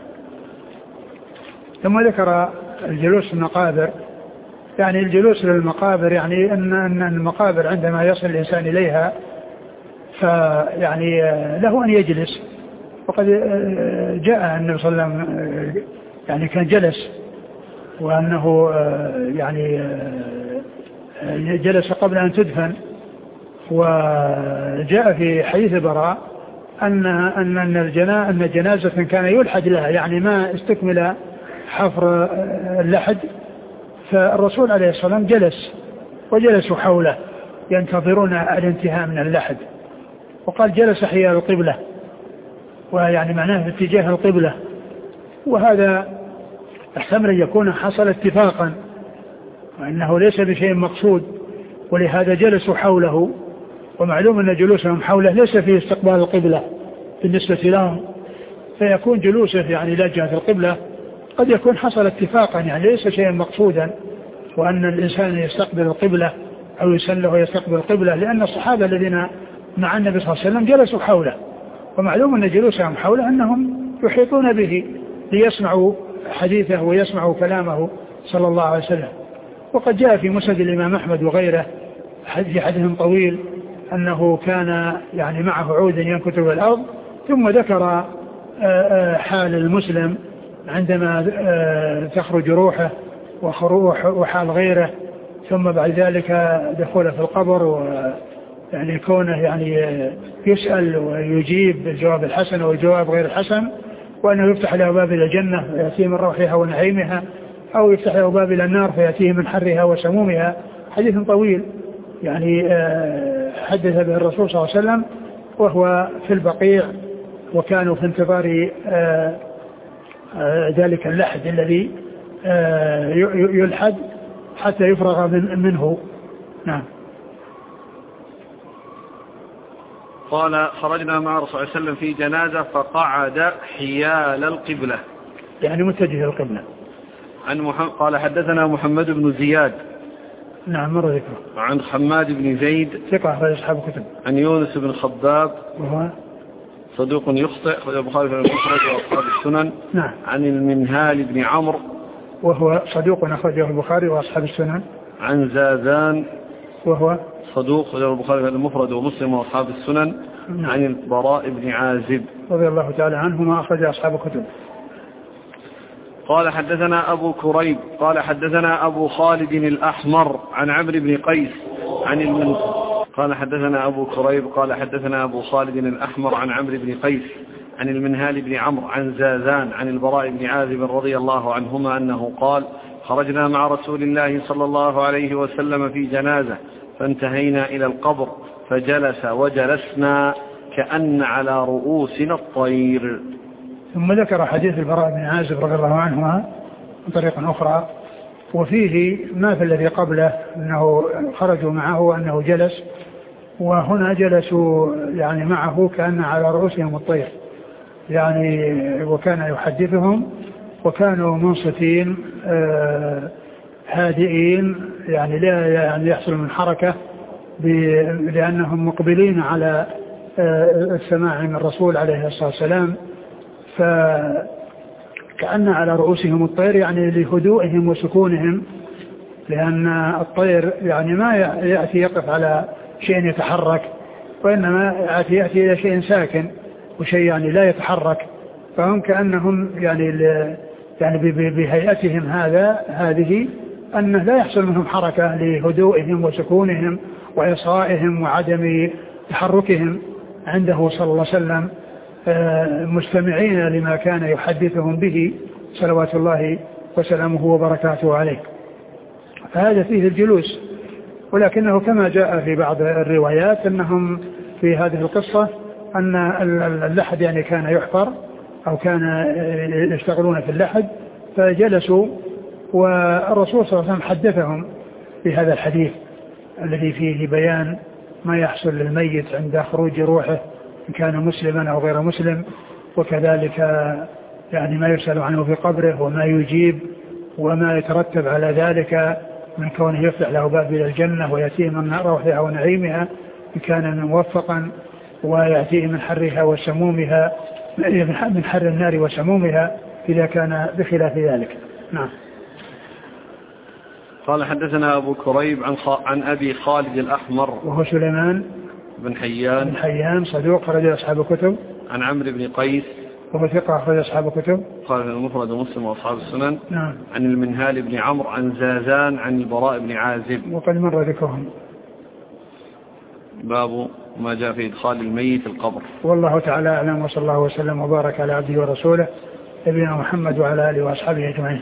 Speaker 2: ثم ذكر الجلوس في المقابر، يعني الجلوس للمقابر يعني أن المقابر عندما يصل الإنسان إليها فيعني له أن يجلس. وقد جاء النبي صلى الله عليه وسلم يعني كان جلس، وأنه يعني جلس قبل أن تدفن. وجاء في حديث براء أن جنازة كان يلحد لها، يعني ما استكمل حفر اللحد، فالرسول عليه الصلاة والسلام جلس وجلسوا حوله ينتظرون الانتهاء من اللحد. وقال جلس حيال القبلة، ويعني معناه في اتجاه القبلة. وهذا احتمل أن يكون حصل اتفاقا، وأنه ليس بشيء مقصود، ولهذا جلسوا حوله. ومعلوم أن جلوسهم حوله ليس فيه استقبال القبلة بالنسبة لهم، فيكون جلوسه يعني إلى جهة القبلة قد يكون حصل اتفاقا، يعني ليس شيئا مقصودا، وأن الإنسان يستقبل القبلة أو يسله ويستقبل القبلة، لأن الصحابة الذين مع النبي صلى الله عليه وسلم جلسوا حوله، ومعلوم أن جلوسهم حوله أنهم يحيطون به ليسمعوا حديثه ويسمعوا كلامه صلى الله عليه وسلم. وقد جاء في مسند الإمام أحمد وغيره في حديث طويل أنه كان يعني معه عود ينكت في الأرض، ثم ذكر حال المسلم عندما تخرج روحه وحال غيره، ثم بعد ذلك دخوله في القبر، يعني كونه يعني يسأل ويجيب بالجواب الحسن والجواب غير الحسن، وأنه يفتح له باب إلى الجنة فيأتيه من روحها ونعيمها، أو يفتح له باب إلى النار فيأتيه من حرها وسمومها. حديث طويل يعني حدث به الرسول صلى الله عليه وسلم وهو في البقيع، وكانوا في انتظار ذلك اللحد الذي يلحد حتى يفرغ منه. نعم.
Speaker 1: قال: خرجنا مع رسول الله صلى الله عليه وسلم في جنازة فقعد حيال القبلة،
Speaker 2: يعني متجه القبلة.
Speaker 1: قال حدثنا محمد بن زياد.
Speaker 2: نعم مر ذكره.
Speaker 1: عن حماد بن زيد
Speaker 2: ثقة أخرج أصحاب الكتب.
Speaker 1: عن يونس بن خباب
Speaker 2: وهو
Speaker 1: صدوق يخطئ أخرج البخاري في المفرد وأصحاب السنن.
Speaker 2: نعم.
Speaker 1: عن المنهال بن عمرو
Speaker 2: وهو صدوق أخرجه البخاري وأصحاب السنن.
Speaker 1: عن زاذان
Speaker 2: وهو
Speaker 1: صدوق أخرجه البخاري في المفرد ومسلم وأصحاب السنن.
Speaker 2: نعم.
Speaker 1: عن البراء بن عازب
Speaker 2: رضي الله تعالى عنهما أخرج أصحاب الكتب.
Speaker 1: قال حدثنا أبو كريب قال حدثنا أبو خالد الأحمر عن عمرو بن قيس قال حدثنا أبو كريب قال حدثنا أبو خالد الأحمر عن عمرو بن قيس عن المنهال بن عمرو عن زاذان عن البراء بن عازب رضي الله عنهما أنه قال: خرجنا مع رسول الله صلى الله عليه وسلم في جنازة فانتهينا إلى القبر فجلس وجلسنا كأن على رؤوسنا الطير.
Speaker 2: ثم ذكر حديث البراء بن عازب رضي الله عنهما من طريق أخرى، وفيه ما في الذي قبله أنه خرجوا معه وأنه جلس، وهنا جلسوا يعني معه كأن على رؤوسهم الطير يعني، وكان يحدثهم وكانوا منصتين هادئين يعني لا يعني يحصل من حركة لأنهم مقبلين على السماع من الرسول عليه الصلاة والسلام، فكأن على رؤوسهم الطير يعني لهدوئهم وسكونهم، لأن الطير يعني ما يأتي يقف على شيء يتحرك، وإنما يأتي إلى شيء ساكن وشيء يعني لا يتحرك، فهم كأنهم يعني بهيئتهم هذه أنه لا يحصل منهم حركة لهدوئهم وسكونهم وإصغائهم وعدم تحركهم عنده صلى الله عليه وسلم، مستمعين لما كان يحدثهم به صلوات الله وسلامه وبركاته عليه. فهذا فيه الجلوس، ولكنه كما جاء في بعض الروايات أنهم في هذه القصة أن اللحد يعني كان يحفر أو كان يشتغلون في اللحد فجلسوا، والرسول صلى الله عليه وسلم حدثهم بهذا الحديث الذي فيه بيان ما يحصل للميت عند خروج روحه إن كان مسلما أو غير مسلم، وكذلك يعني ما يسأل عنه في قبره وما يجيب وما يترتب على ذلك من كونه يفتح له باب إلى الجنة ويأتيه من روحها ونعيمها إن كان موفقا، ويأتيه من حرها وسمومها من حر النار وسمومها إذا كان بخلاف ذلك. نعم.
Speaker 1: قال حدثنا أبو كريب عن أبي خالد الأحمر
Speaker 2: وهو سليمان
Speaker 1: بن حيان
Speaker 2: صدوق رجل أصحاب الكتب.
Speaker 1: عن عمرو بن قيس
Speaker 2: وهو ثقة أخرج أصحاب الكتب.
Speaker 1: قال المفرد ومسلم وأصحاب السنن.
Speaker 2: نعم.
Speaker 1: عن المنهال بن عمرو عن زازان عن البراء بن عازب.
Speaker 2: وقد مر ذكرهم.
Speaker 1: باب ما جاء في إدخال الميت القبر.
Speaker 2: والله تعالى أعلم، وصلى الله وسلم وبارك على عبده ورسوله نبينا محمد وعلى آله وأصحابه أجمعين.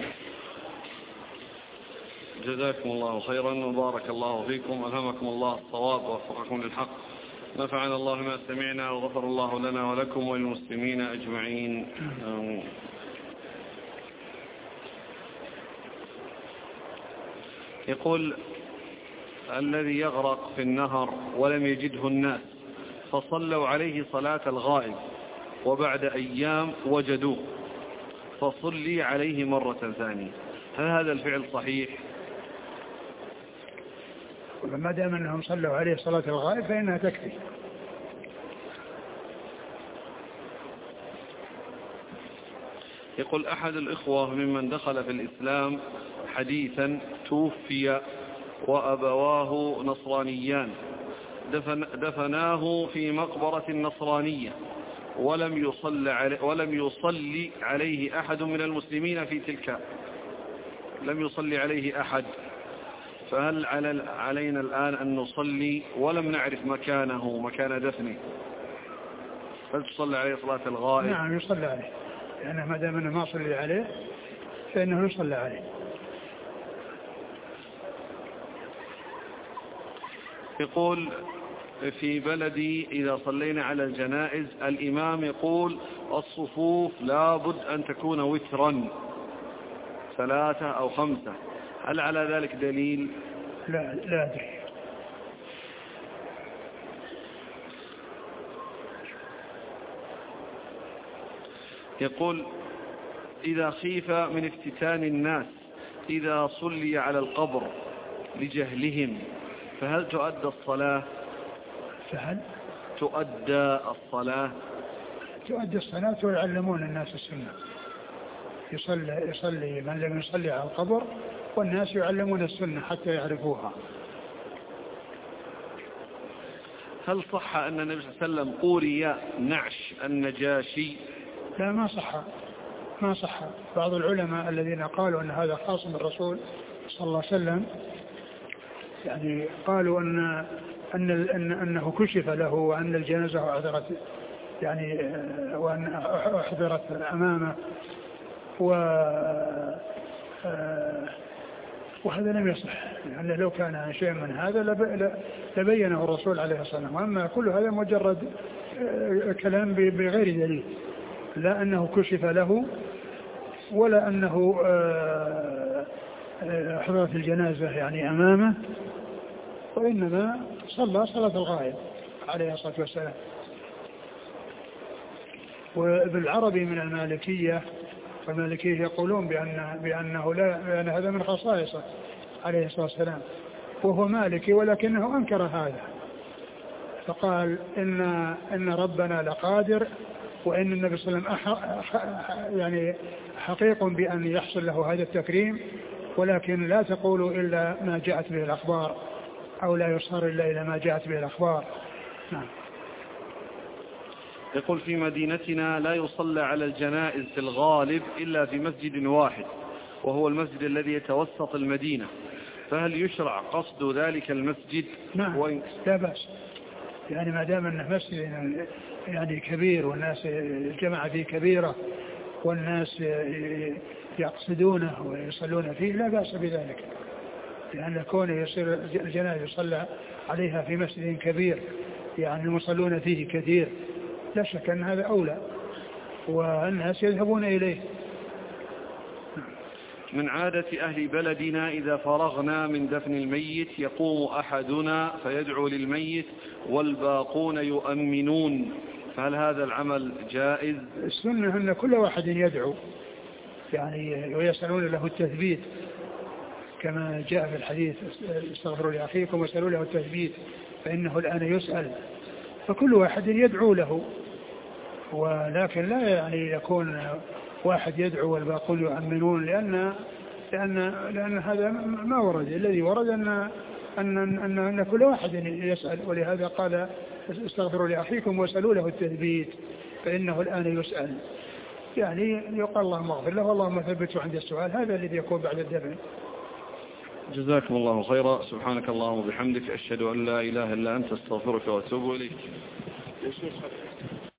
Speaker 1: جزاكم الله خيرا وبارك الله فيكم، ألهمكم الله الصواب ووفقكم للحق، نفعنا الله ما سمعنا وغفر الله لنا ولكم وللمسلمين أجمعين. يقول الذي يغرق في النهر ولم يجده الناس فصلوا عليه صلاة الغائب وبعد أيام وجدوه فصلي عليه مرة ثانية، هل هذا الفعل صحيح؟
Speaker 2: ما دام أنهم صلوا عليه صلاة الغائب فإنها تكفي.
Speaker 1: يقول أحد الإخوة ممن دخل في الإسلام حديثا توفي وأبواه نصرانيان دفناه في مقبرة نصرانية ولم يصلي عليه أحد من المسلمين في تلك، لم يصلي عليه أحد، فهل علينا الآن أن نصلي ولم نعرف مكانه مكان دفنه، هل تصلي عليه صلاة الغائب؟
Speaker 2: نعم يصلي عليه، لأنه ما دام أنه ما صلي عليه فإنه يصلي عليه.
Speaker 1: يقول في بلدي إذا صلينا على الجنائز الإمام يقول الصفوف لابد أن تكون وترا 3 أو 5، هل على ذلك دليل؟
Speaker 2: لا أدري.
Speaker 1: يقول إذا خيف من افتتان الناس إذا صلي على القبر لجهلهم فهل تؤدى الصلاة؟ تؤدى الصلاة
Speaker 2: ويعلمون الناس السنة، يصلي من لم يصلي على القبر والناس يعلمون السنة حتى يعرفوها.
Speaker 1: هل صح أن النبي صلى الله عليه وسلم قوري نعش النجاشي؟
Speaker 2: لا ما صح. بعض العلماء الذين قالوا أن هذا خاص بالرسول صلى الله عليه وسلم يعني قالوا أنه كشف له وأن الجنازة أحضرت يعني وأن أحضرت أمامه وهذا لم يصح، يعني لو كان شيء من هذا لبينه الرسول عليه الصلاة والسلام، وأما كل هذا مجرد كلام بغير دليل، لا أنه كشف له ولا أنه حضرت الجنازة يعني أمامه، وإنما صلى صلاة الغائب عليه الصلاة والسلام. وبالعربي من المالكية، والمالكية يقولون بأن هذا من خصائصه عليه الصلاة والسلام، وهو مالكي ولكنه أنكر هذا، فقال إن ربنا لقادر، وإن النبي صلى الله عليه وسلم يعني حقيق بأن يحصل له هذا التكريم، ولكن لا تقولوا إلا ما جاءت به الأخبار، أو لا يصهر إلا إلى ما جاءت به الأخبار. نعم.
Speaker 1: يقول في مدينتنا لا يصلى على الجنائز في الغالب إلا في مسجد واحد، وهو المسجد الذي يتوسط المدينة، فهل يشرع قصد ذلك المسجد؟
Speaker 2: نعم لا بأس، يعني ما دام أنه مسجد يعني كبير والناس الجماعة فيه كبيرة والناس يقصدونه ويصلون فيه لا بأس بذلك، لأن كونه يصير الجنائز يصلى عليها في مسجد كبير يعني المصلون فيه كثير، لا شك أن هذا أولى والناس يذهبون إليه.
Speaker 1: من عادة أهل بلدنا إذا فرغنا من دفن الميت يقوم أحدنا فيدعو للميت والباقون يؤمنون، فهل هذا العمل جائز؟
Speaker 2: السنة أن كل واحد يدعو يعني ويسألون له التثبيت، كما جاء في الحديث استغفروا لأخيكم واسألوا له التثبيت فإنه الآن يسأل، فكل واحد يدعو له، ولكن لا يعني يكون واحد يدعو والباقون يؤمنون، لأن هذا ما ورد. الذي ورد أن كل واحد يسأل، ولهذا قال استغفروا لأخيكم واسألوا له التثبيت فإنه الآن يسأل، يعني يقال اللهم اغفر له واللهم ثبته عند السؤال، هذا الذي يكون بعد الدفن.
Speaker 1: جزاكم الله خيرا، سبحانك اللهم وبحمدك، أشهد أن لا إله إلا أنت، استغفرك وأتوب إليك.